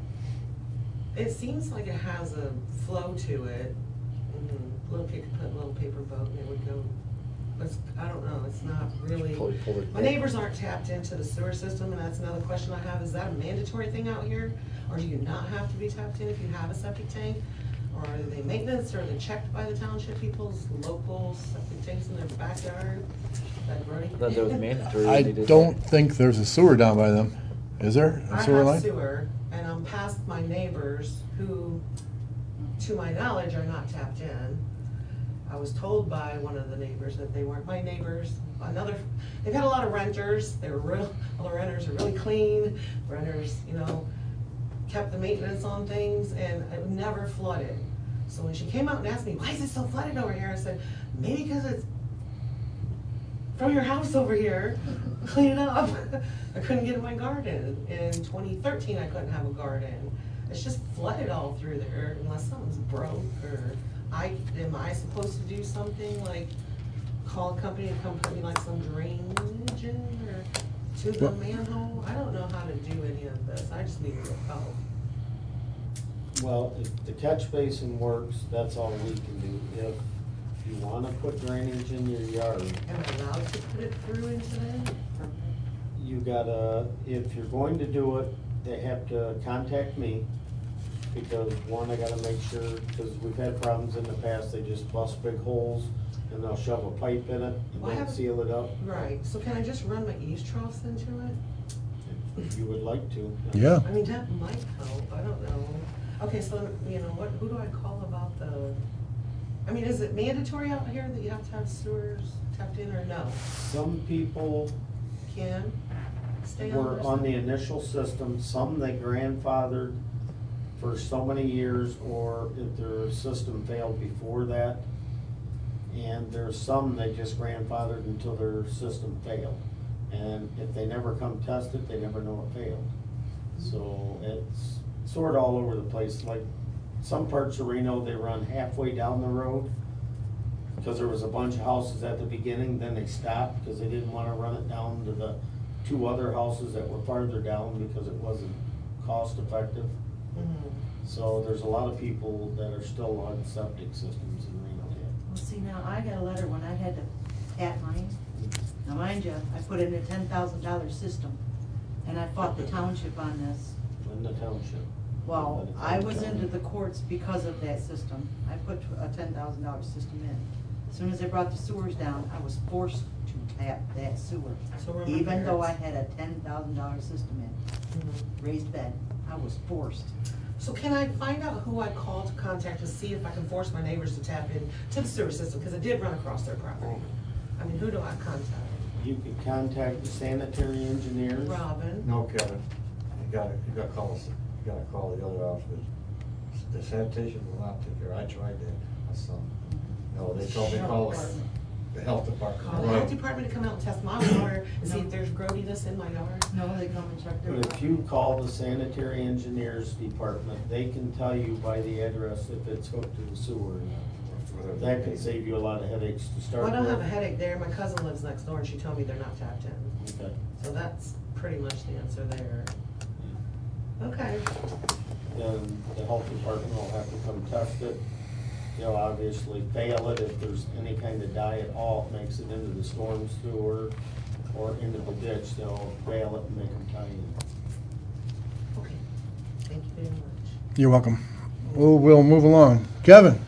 It seems like it has a flow to it. Little kid could put a little paper boat and it would go. But I don't know, it's not really. pull it. My neighbors aren't tapped into the sewer system, and that's another question I have. Is that a mandatory thing out here? Or do you not have to be tapped in if you have a septic tank? Or are they maintenance, or are they checked by the township people's local septic tanks in their backyard? Like running? That was mandatory. I they did don't think there's a sewer down by them. Is there a I sewer have line? sewer, and I'm past my neighbors who, to my knowledge, are not tapped in. I was told by one of the neighbors that they weren't my neighbors. They've had a lot of renters. All the renters are really clean. Renters, kept the maintenance on things, and it never flooded. So when she came out and asked me, why is it so flooded over here? I said, maybe because it's from your house over here. Clean it up. I couldn't get in my garden. In 2013, I couldn't have a garden. It's just flooded all through there unless something's broke, or am I supposed to do something like call a company to come put me like some drainage in or to the Well- manhole? I don't know how to do any of this. I just need a little help. Well, if the catch basin works, that's all we can do. If you wanna put drainage in your yard, Am I allowed to put it through into that? you gotta, if you're going to do it, they have to contact me. Because one, I gotta make sure, because we've had problems in the past, they just bust big holes and they'll shove a pipe in it and Well, I then haven't- seal it up. Right, so can I just run my eaves troughs into it? If you would like to. Yeah. I mean, that might help, I don't know. Okay, so, who do I call about is it mandatory out here that you have to have sewers tapped in, or no? Some people Can stay were on the their- initial system, some they grandfathered for so many years, or if their system failed before that. And there's some they just grandfathered until their system failed. And if they never come test it, they never know it failed. So it's sort of all over the place. Like some parts of Reno, they run halfway down the road because there was a bunch of houses at the beginning, then they stopped because they didn't want to run it down to the two other houses that were farther down because it wasn't cost effective. Mhm. So there's a lot of people that are still on septic systems in Reno. Well, see, now, I got a letter when I had to tap mine. Now, mind you, I put in a $10,000 system, and I fought the township on this. In the township. Well, I was into the courts because of that system. I put a $10,000 system in. As soon as they brought the sewers down, I was forced to tap that sewer. So we're my Even though I parents. had a $10,000 system in, Mhm. raised bed, I was forced. So can I find out who I call to contact to see if I can force my neighbors to tap in to the sewer system, because it did run across their property? I mean, who do I contact? You could contact the sanitary engineers. Robin? No, Kevin, you gotta call us, you gotta call the other office. The sanitation will not take care, I tried that, my son. No, they told me call us, the health department. Call the health department to come out and test my water and see if there's grodiness in my yard? No, they come and check their. But if you call the sanitary engineers department, they can tell you by the address if it's hooked to the sewer or not. For whatever. That can save you a lot of headaches to start Well, I with. don't have a headache there, my cousin lives next door and she told me they're not tapped in, Okay. so that's pretty much the answer there. Okay, Then the health department will have to come test it. They'll obviously fail it if there's any kind of dye at all, it makes it into the storm sewer or into the ditch, they'll fail it and make them tie in. okay, thank you very much. You're welcome. We'll move along. Kevin?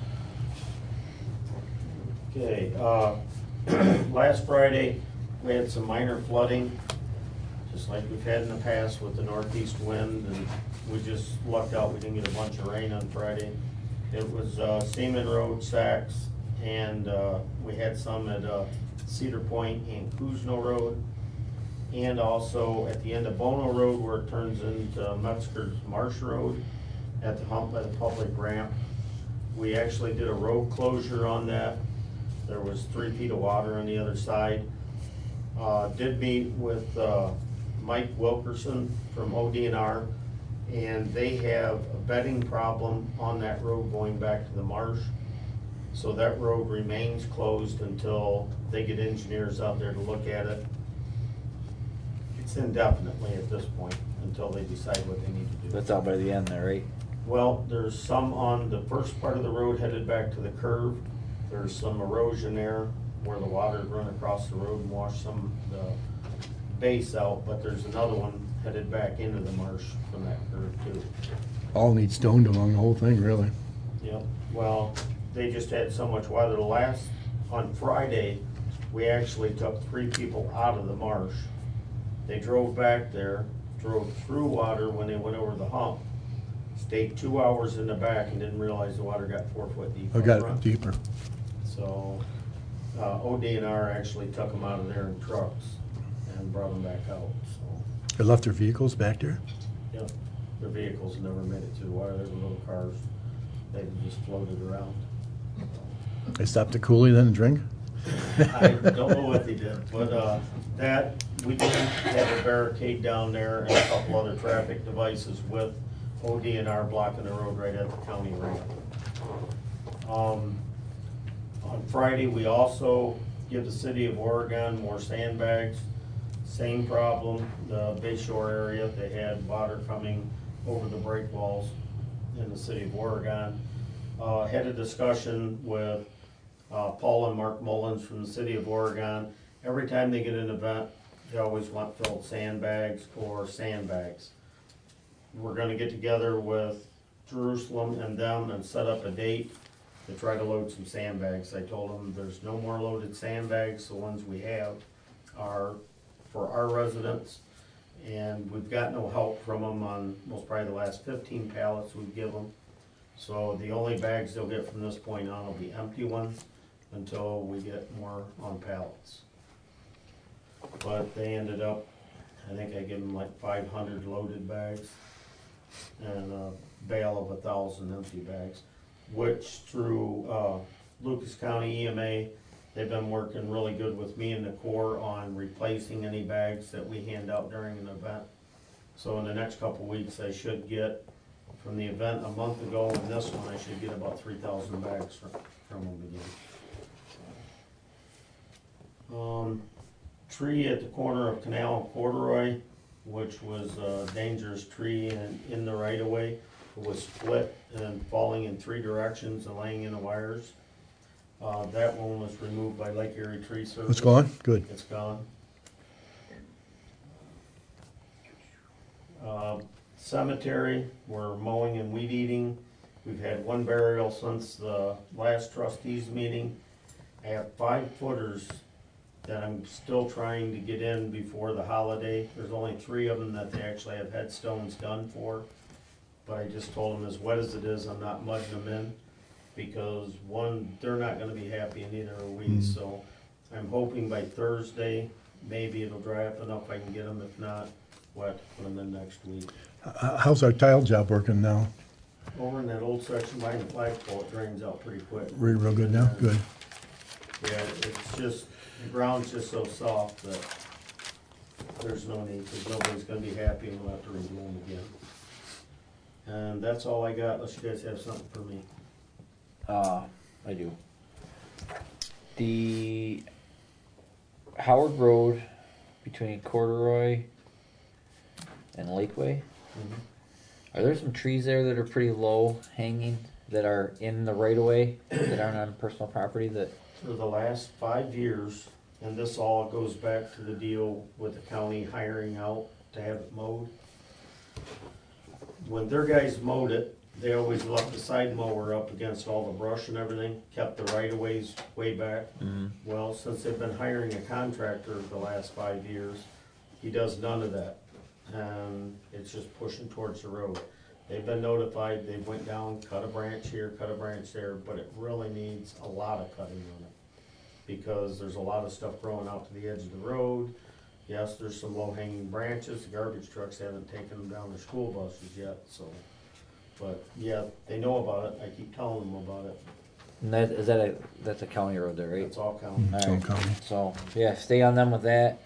Okay, last Friday, we had some minor flooding, just like we've had in the past with the northeast wind, and we just lucked out, we didn't get a bunch of rain on Friday. It was Seaman Road, Sachs, and we had some at Cedar Point and Kuzno Road, and also at the end of Bono Road where it turns into Metzger's Marsh Road at the hump by the public ramp. We actually did a road closure on that. There was 3 feet of water on the other side. Did meet with Mike Wilkerson from ODNR, and they have a bedding problem on that road going back to the marsh. So that road remains closed until they get engineers out there to look at it. It's indefinitely at this point, until they decide what they need to do. That's out by the end there, right? Well, there's some on the first part of the road headed back to the curve. There's some erosion there where the water run across the road and wash some of the base out, but there's another one headed back into the marsh from that curve too. All need stoned along the whole thing, really. Yep, well, they just had so much weather. On Friday, we actually took 3 people out of the marsh. They drove back there, drove through water when they went over the hump, stayed 2 hours in the back and didn't realize the water got 4 foot deep. I up got it front. deeper. So, ODNR actually took them out of there in trucks and brought them back out, so, They left their vehicles back there? yeah. Their vehicles never made it to the water, they were little cars, they just floated around. They stopped at Cooley then and drink? I don't know what they did, but, we did have a barricade down there and a couple other traffic devices with ODNR blocking the road right at the county ramp. On Friday, we also give the city of Oregon more sandbags. Same problem, the Bay Shore area, they had water coming over the break walls in the city of Oregon. Had a discussion with Paul and Mark Mullins from the city of Oregon. Every time they get an event, they always want filled sandbags or sandbags. We're gonna get together with Jerusalem and them and set up a date to try to load some sandbags. I told them there's no more loaded sandbags, the ones we have are for our residents. And we've got no help from them on most probably the last 15 pallets we give them. So the only bags they'll get from this point on will be empty ones until we get more on pallets. But they ended up, I think I gave them like 500 loaded bags and a bale of 1,000 empty bags, which through Lucas County EMA, they've been working really good with me and the Corps on replacing any bags that we hand out during an event. So in the next couple weeks, I should get, from the event a month ago and this one, I should get about 3,000 bags from them again. Tree at the corner of Canal and Corduroy, which was a dangerous tree in the right of way. It was split and falling in 3 directions and laying in the wires. That one was removed by Lake Erie Tree Service. It's gone? Good. It's gone. Cemetery, we're mowing and weed eating. We've had 1 burial since the last trustees meeting. I have 5 footers that I'm still trying to get in before the holiday. There's only 3 of them that they actually have headstones done for. But I just told them as wet as it is, I'm not mudding them in. Because 1, they're not gonna be happy and neither are we. So I'm hoping by Thursday, maybe it'll dry up enough I can get them. If not, wet, put them in next week. How's our tile job working now? Over in that old section behind the flagpole, it drains out pretty quick. Real good now? Good. Yeah, it's just, the ground's just so soft that there's no need, because nobody's gonna be happy and we'll have to redo them again. And that's all I got, unless you guys have something for me. I do. The Howard Road between Corduroy and Lakeway. Are there some trees there that are pretty low hanging that are in the right of way that aren't on personal property that? For the last 5 years, and this all goes back to the deal with the county hiring out to have it mowed. When their guys mowed it, they always left the side mower up against all the brush and everything, kept the right of ways way back. Well, since they've been hiring a contractor the last 5 years, he does none of that. And it's just pushing towards the road. They've been notified, they went down, cut a branch here, cut a branch there, but it really needs a lot of cutting on it. Because there's a lot of stuff growing out to the edge of the road. Yes, there's some low hanging branches, the garbage trucks haven't taken them down their school buses yet, so. But yeah, they know about it, I keep telling them about it. And that's a county road there, right? It's all county. It's all county. So, yeah, stay on them with that.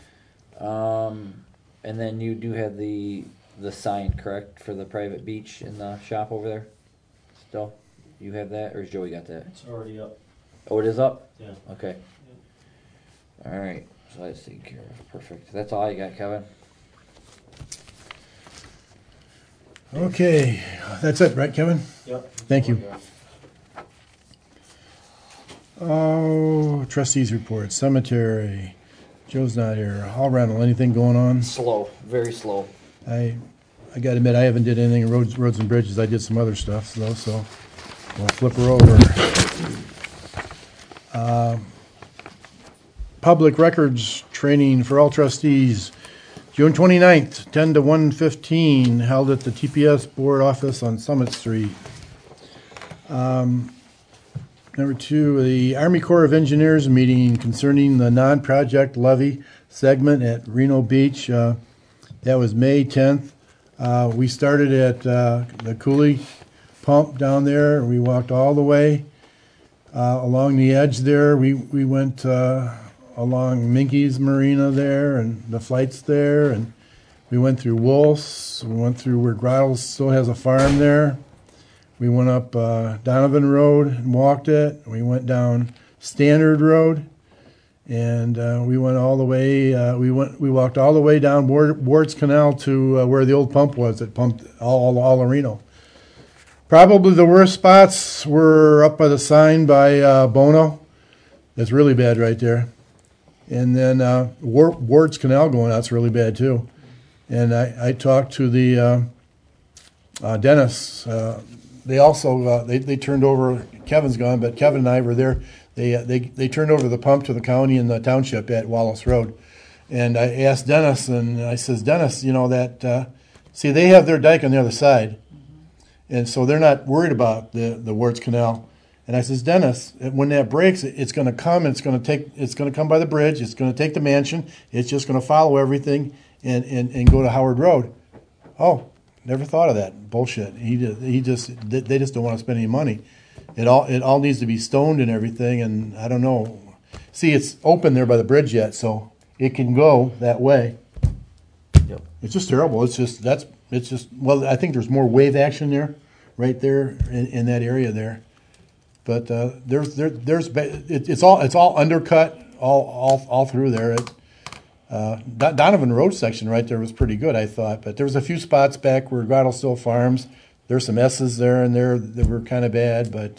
And then you do have the sign, correct, for the private beach in the shop over there? Still? You have that, or has Joey got that? It's already up. Oh, it is up? Yeah. Okay. Alright, so that's taken care of. Perfect. That's all I got, Kevin. Okay, that's it, right, Kevin? Yep. Thank you. Oh, trustees report, cemetery. Joe's not here. Hall rental, anything going on? Slow, very slow. I gotta admit, I haven't did anything in roads and bridges. I did some other stuff though, so we'll flip her over. Public records training for all trustees, June 29th, 10 to 1:15, held at the TPS board office on Summit Street. Number 2, the Army Corps of Engineers meeting concerning the non-project levy segment at Reno Beach. That was May 10th. We started at the Cooley pump down there. We walked all the way along the edge there. We went along Minky's Marina there and the flights there. And we went through Wolf's. We went through where Grottles still has a farm there. We went up Donovan Road and walked it. We went down Standard Road, and we went all the way. We walked all the way down Ward's Canal to where the old pump was. It pumped all of Reno. Probably the worst spots were up by the sign by Bono. That's really bad right there. And then Ward's Canal going out's really bad too. And I talked to the Dennis. They also they turned over. Kevin's gone, but Kevin and I were there. They turned over the pump to the county and the township at Wallace Road, and I asked Dennis, and I says, Dennis, you know that see they have their dike on the other side, and so they're not worried about the Ward's Canal. And I says, Dennis, when that breaks, it's going to come. And it's going to come by the bridge. It's going to take the mansion. It's just going to follow everything and go to Howard Road. Oh. Never thought of that bullshit. They just don't want to spend any money. It all needs to be stoned and everything, and I don't know. See, it's open there by the bridge yet, so it can go that way. Yep. It's just terrible. It's just well, I think there's more wave action there, right there in that area there. But it's all undercut all through there. Donovan Road section right there was pretty good, I thought, but there was a few spots back where Grottles still farms. There's some S's there and there that were kind of bad, but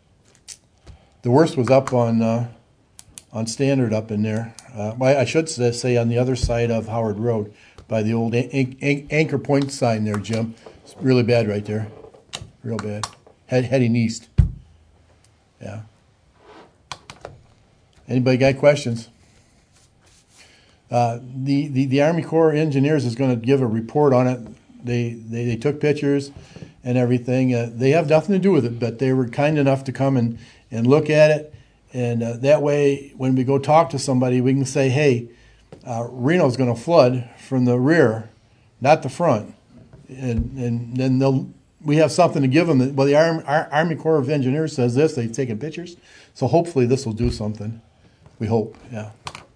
the worst was up on Standard up in there. I should say on the other side of Howard Road by the old Anchor Point sign there, Jim. It's really bad right there, real bad. Heading east. Yeah. Anybody got questions? The Army Corps of Engineers is going to give a report on it. They took pictures and everything. They have nothing to do with it, but they were kind enough to come and look at it. And that way, when we go talk to somebody, we can say, hey, Reno's going to flood from the rear, not the front. And then we have something to give them. Well, the Army Corps of Engineers says this. They've taken pictures. So hopefully this will do something. We hope, yeah.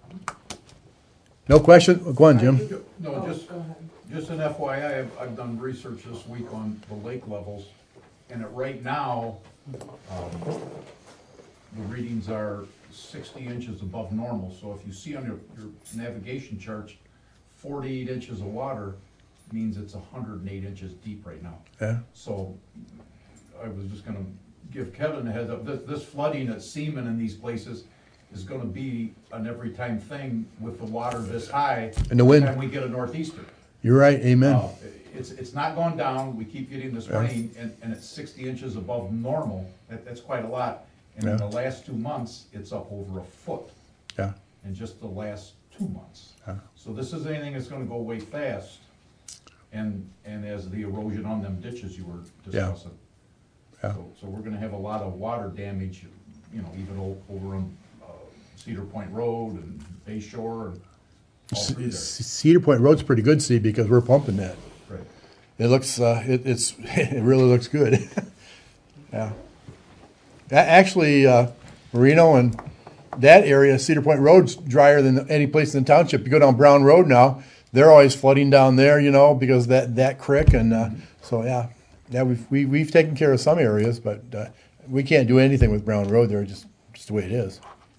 No question? Go on, Jim. No, just an FYI, I've done research this week on the lake levels, and right now, the readings are 60 inches above normal. So if you see on your navigation charts, 48 inches of water means it's 108 inches deep right now. Yeah. So I was just gonna give Kevin a heads up, this flooding at Seaman in these places is gonna be an every time thing with the water this high. And the wind. And we get a northeaster. You're right, amen. It's not going down, we keep getting this Yeah. rain, and it's 60 inches above normal, that's quite a lot. And in Yeah. the last 2 months, it's up over a foot Yeah. in just the last 2 months. Yeah. So this is anything that's gonna go way fast, and as the erosion on them ditches you were discussing. Yeah. So we're gonna have a lot of water damage, you know, even over on Cedar Point Road and Bay Shore and all through there. Cedar Point Road's pretty good, see, because we're pumping that. Right. It looks, it really looks good. Yeah. Actually, Marino and that area, Cedar Point Road's drier than any place in the township. You go down Brown Road now, they're always flooding down there, you know, because that creek, and so yeah, we've taken care of some areas, but we can't do anything with Brown Road there, just the way it is.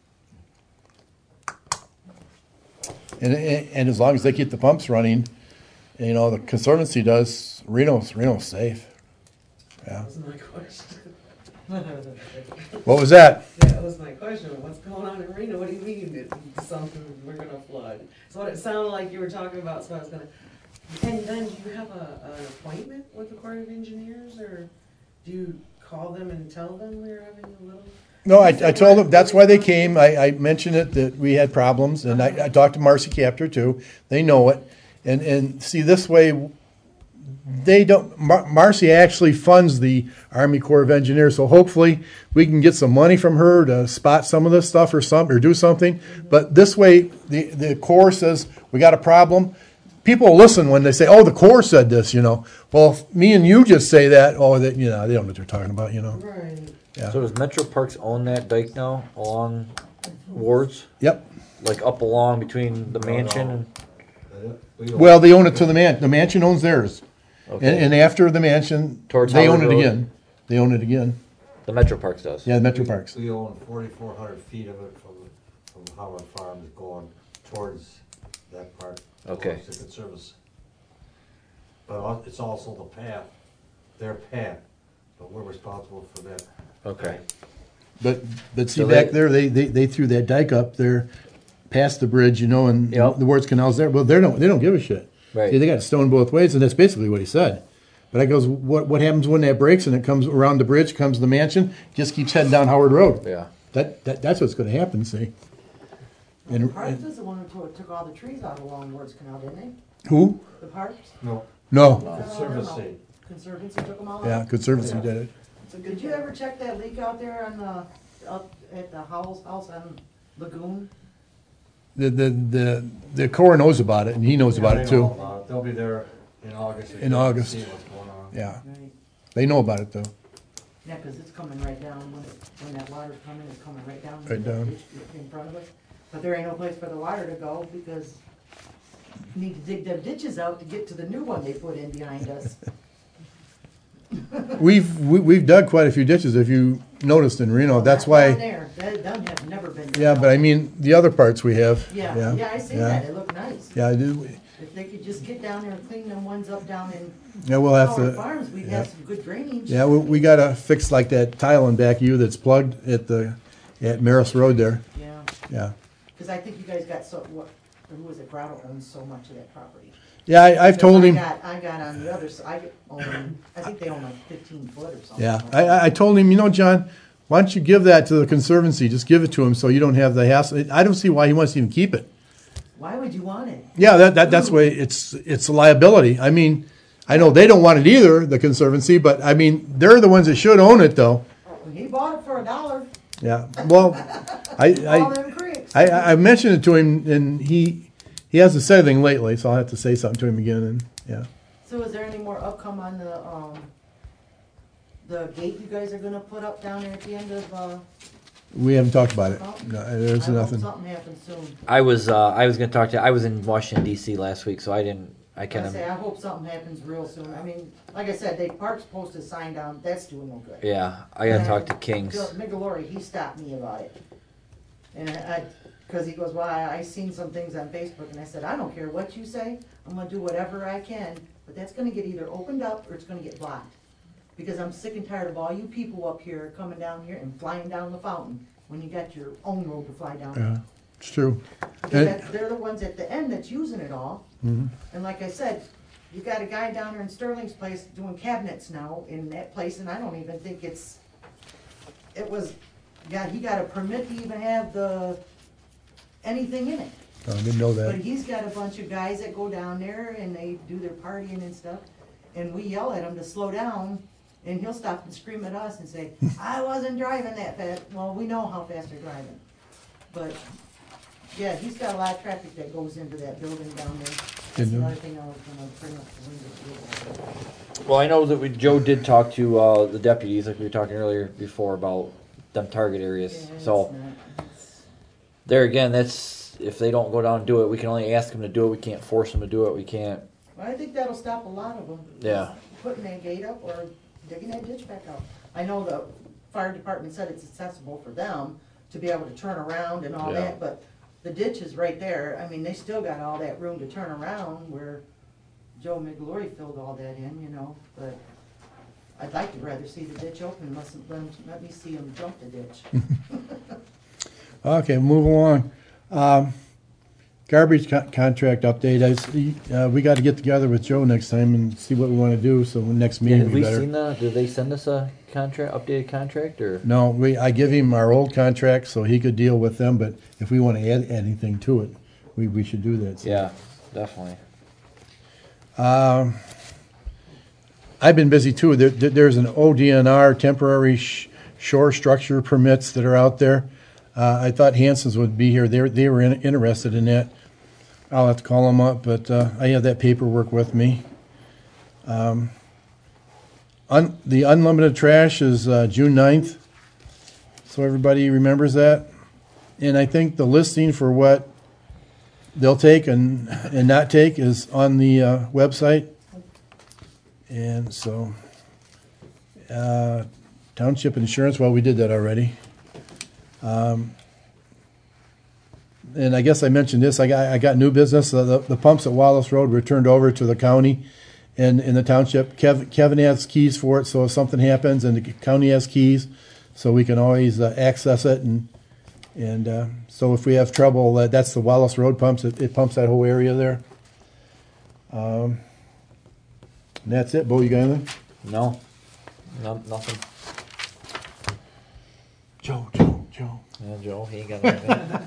And as long as they keep the pumps running, you know, the Conservancy does, Reno's safe. Yeah. That was my question. What was that? That was my question. What's going on in Reno? What do you mean it's something we're gonna flood? So what it sounded like you were talking about, so I was gonna, and then do you have an appointment with the Corps of Engineers, or do you call them and tell them we're having a little? No, I told them, that's why they came. I mentioned it, that we had problems, and I talked to Marcy Captor too. They know it. And see, this way, they don't, Marcy actually funds the Army Corps of Engineers, so hopefully we can get some money from her to spot some of this stuff or do something. But this way, the Corps says, we got a problem. People listen when they say, oh, the Corps said this, you know. Well, if me and you just say that, oh, that, you know, they don't know what they're talking about, you know. Right. Yeah. So does Metro Parks own that dike now along Wards? Yep. Like up along between the mansion and? Well, they own it to the mansion owns theirs. Okay. And after the mansion, Towards they own Howard it Road? again. They own it again. The Metro Parks does? Yeah, the Metro Parks. We own 4,400 feet of it from Howard Farms going towards that part. Okay. Towards the Conservancy. But it's also the path, their path, but we're responsible for that. Okay. But see So back there, they threw that dike up there past the bridge, you know, and Yep. the Wards Canal's there. Well, they don't give a shit. Right. See, they got a stone both ways, and that's basically what he said. But I goes, what happens when that breaks and it comes around the bridge, comes the mansion, just keeps heading down Howard Road? Yeah. That's what's going to happen. See. The Parks is the one who took all the trees out along Wards Canal, didn't they? Who? The Parks? No. No. Conservancy. Conservancy took them all out? Yeah, Conservancy did it. So did you ever check that leak out there on the, up at the Howells house on Lagoon? The Corps knows about it, and he knows about Yeah, it they know too. about it. They'll be there in August. In August. See what's going on. Yeah, Right. they know about it though. Yeah, 'cause it's coming right down, when that water's coming, it's coming right down. Right down. In front of us. But there ain't no place for the water to go, because you need to dig them ditches out to get to the new one they put in behind us. We've dug quite a few ditches, if you noticed in Reno. That's Down why. there, them have never been. dug Yeah, out. but I mean the other parts we have. Yeah, I see that, it looked nice. Yeah, I do. If they could just get down there and clean them ones up down in Yeah, we'll have Howard to. Farms, we'd have some good drainage. Yeah, we gotta fix like that tile in back of you that's plugged at Maris Road there. Yeah, Yeah. because I think you guys got who was it, Grotto owns so much of that property. Yeah, I've told him. I got on the other side, I think they own like 15 foot or something. Yeah, like that. I told him, you know, John, why don't you give that to the Conservancy? Just give it to him so you don't have the hassle. I don't see why he wants to even keep it. Why would you want it? Yeah, that's why it's a liability. I mean, I know they don't want it either, the Conservancy, but I mean, they're the ones that should own it, though. He bought it for $1. Yeah. Well, All them creeks. I mentioned it to him, and he hasn't said anything lately, so I'll have to say something to him again. And yeah. So is there any more upcome on the gate you guys are gonna put up down there at the end of? We haven't talked about it. Oh. No, there's I hope nothing. something happens soon. I was gonna talk to. I was in Washington D.C. last week, so I didn't. I I kind say, of. I hope something happens real soon. I mean, like I said, they Parks posted a sign down, that's doing no good. Yeah, I gotta talk to Kings. Migalori, he stopped me about it. And cause he goes, well, I seen some things on Facebook, and I said, I don't care what you say, I'm gonna do whatever I can, but that's gonna get either opened up or it's gonna get blocked. Because I'm sick and tired of all you people up here coming down here and flying down the fountain, when you got your own road to fly down. Yeah, it's true. Because they're the ones at the end that's using it all. Mhm. And like I said, you got a guy down there in Sterling's place doing cabinets now in that place, and I don't even think he got a permit to even have anything in it. I didn't know But that. he's got a bunch of guys that go down there and they do their partying and stuff, and we yell at him to slow down, and he'll stop and scream at us and say, I wasn't driving that fast. Well, we know how fast they're driving. But, yeah, he's got a lot of traffic that goes into that building down there. That's Didn't know. another thing I was gonna bring up to Linda. Well, I know that Joe did talk to the deputies, like we were talking earlier before about them target areas. So there again, that's if they don't go down and do it, we can only ask them to do it. We can't force them to do it. We can't. Well, I think that'll stop a lot of them. Yeah. Putting that gate up or digging that ditch back out. I know the fire department said it's accessible for them to be able to turn around and all Yeah. that, but the ditch is right there. I mean, they still got all that room to turn around where Joe McGlory filled all that in, you know, but I'd like to rather see the ditch open unless, let me see them jump the ditch. Okay, move along. Garbage contract update. We got to get together with Joe next time and see what we want to do, so next Yeah, meeting have we we better. seen that? Did they send us a contract, updated contract, or? No, I give him our old contract so he could deal with them, but if we want to add anything to it, we should do that. Yeah, definitely. I've been busy too. There's an ODNR temporary shore structure permits that are out there. I thought Hanson's would be here. They were interested in that. I'll have to call them up, but I have that paperwork with me. The unlimited trash is June 9th, so everybody remembers that. And I think the listing for what they'll take and not take is on the website. And so, township insurance, well, we did that already. And I guess I mentioned this, I got new business. The pumps at Wallace Road were turned over to the county and in the township. Kevin has keys for it, so if something happens, and the county has keys, so we can always access it. And so if we have trouble, that's the Wallace Road pumps. It pumps that whole area there. And that's it. Bo, you got anything? No, nothing. Joe. Yeah, Joe, he ain't got anything.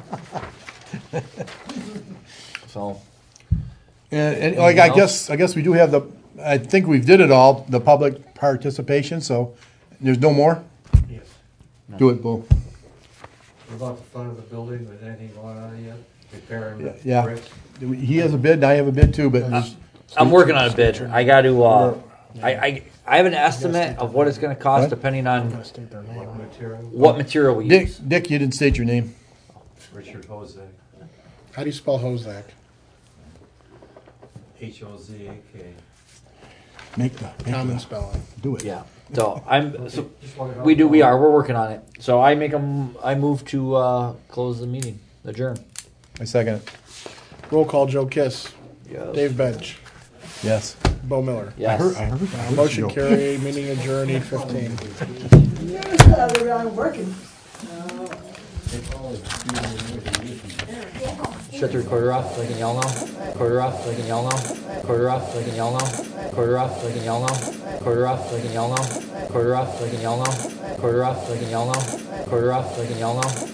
So. And like I guess we do have I think we did it all, the public participation, so there's no more? Yes. Do it, Bo. What about the front of the building, was anything going on yet? Repairing the Yeah. bricks? He has a bid and I have a bid too, but I'm working on a bid. I got to. I have an estimate of what it's going to cost What? depending on What material? what material we use. Dick, you didn't state your name. Richard Hozak, How do you spell Hozak? Hozak. Make the Common spelling. do it. Yeah. So I'm. So Just want it we do. We all- are. We're working on it. So I move to close the meeting. Adjourn. I second it. Roll call, Joe Kiss. Yes. Dave Bench. Yes. Bo Miller. Yes. I heard Motion Joe. carried, meeting adjourned, 8:15. They're working. Shut the recorder off so I can yell now. Recorder off so I can yell now. Recorder off so I can yell now. Recorder off so I can yell now. Recorder off so I can yell now. Recorder off so I can yell now. Recorder off so I can yell now. Recorder off so I can yell now.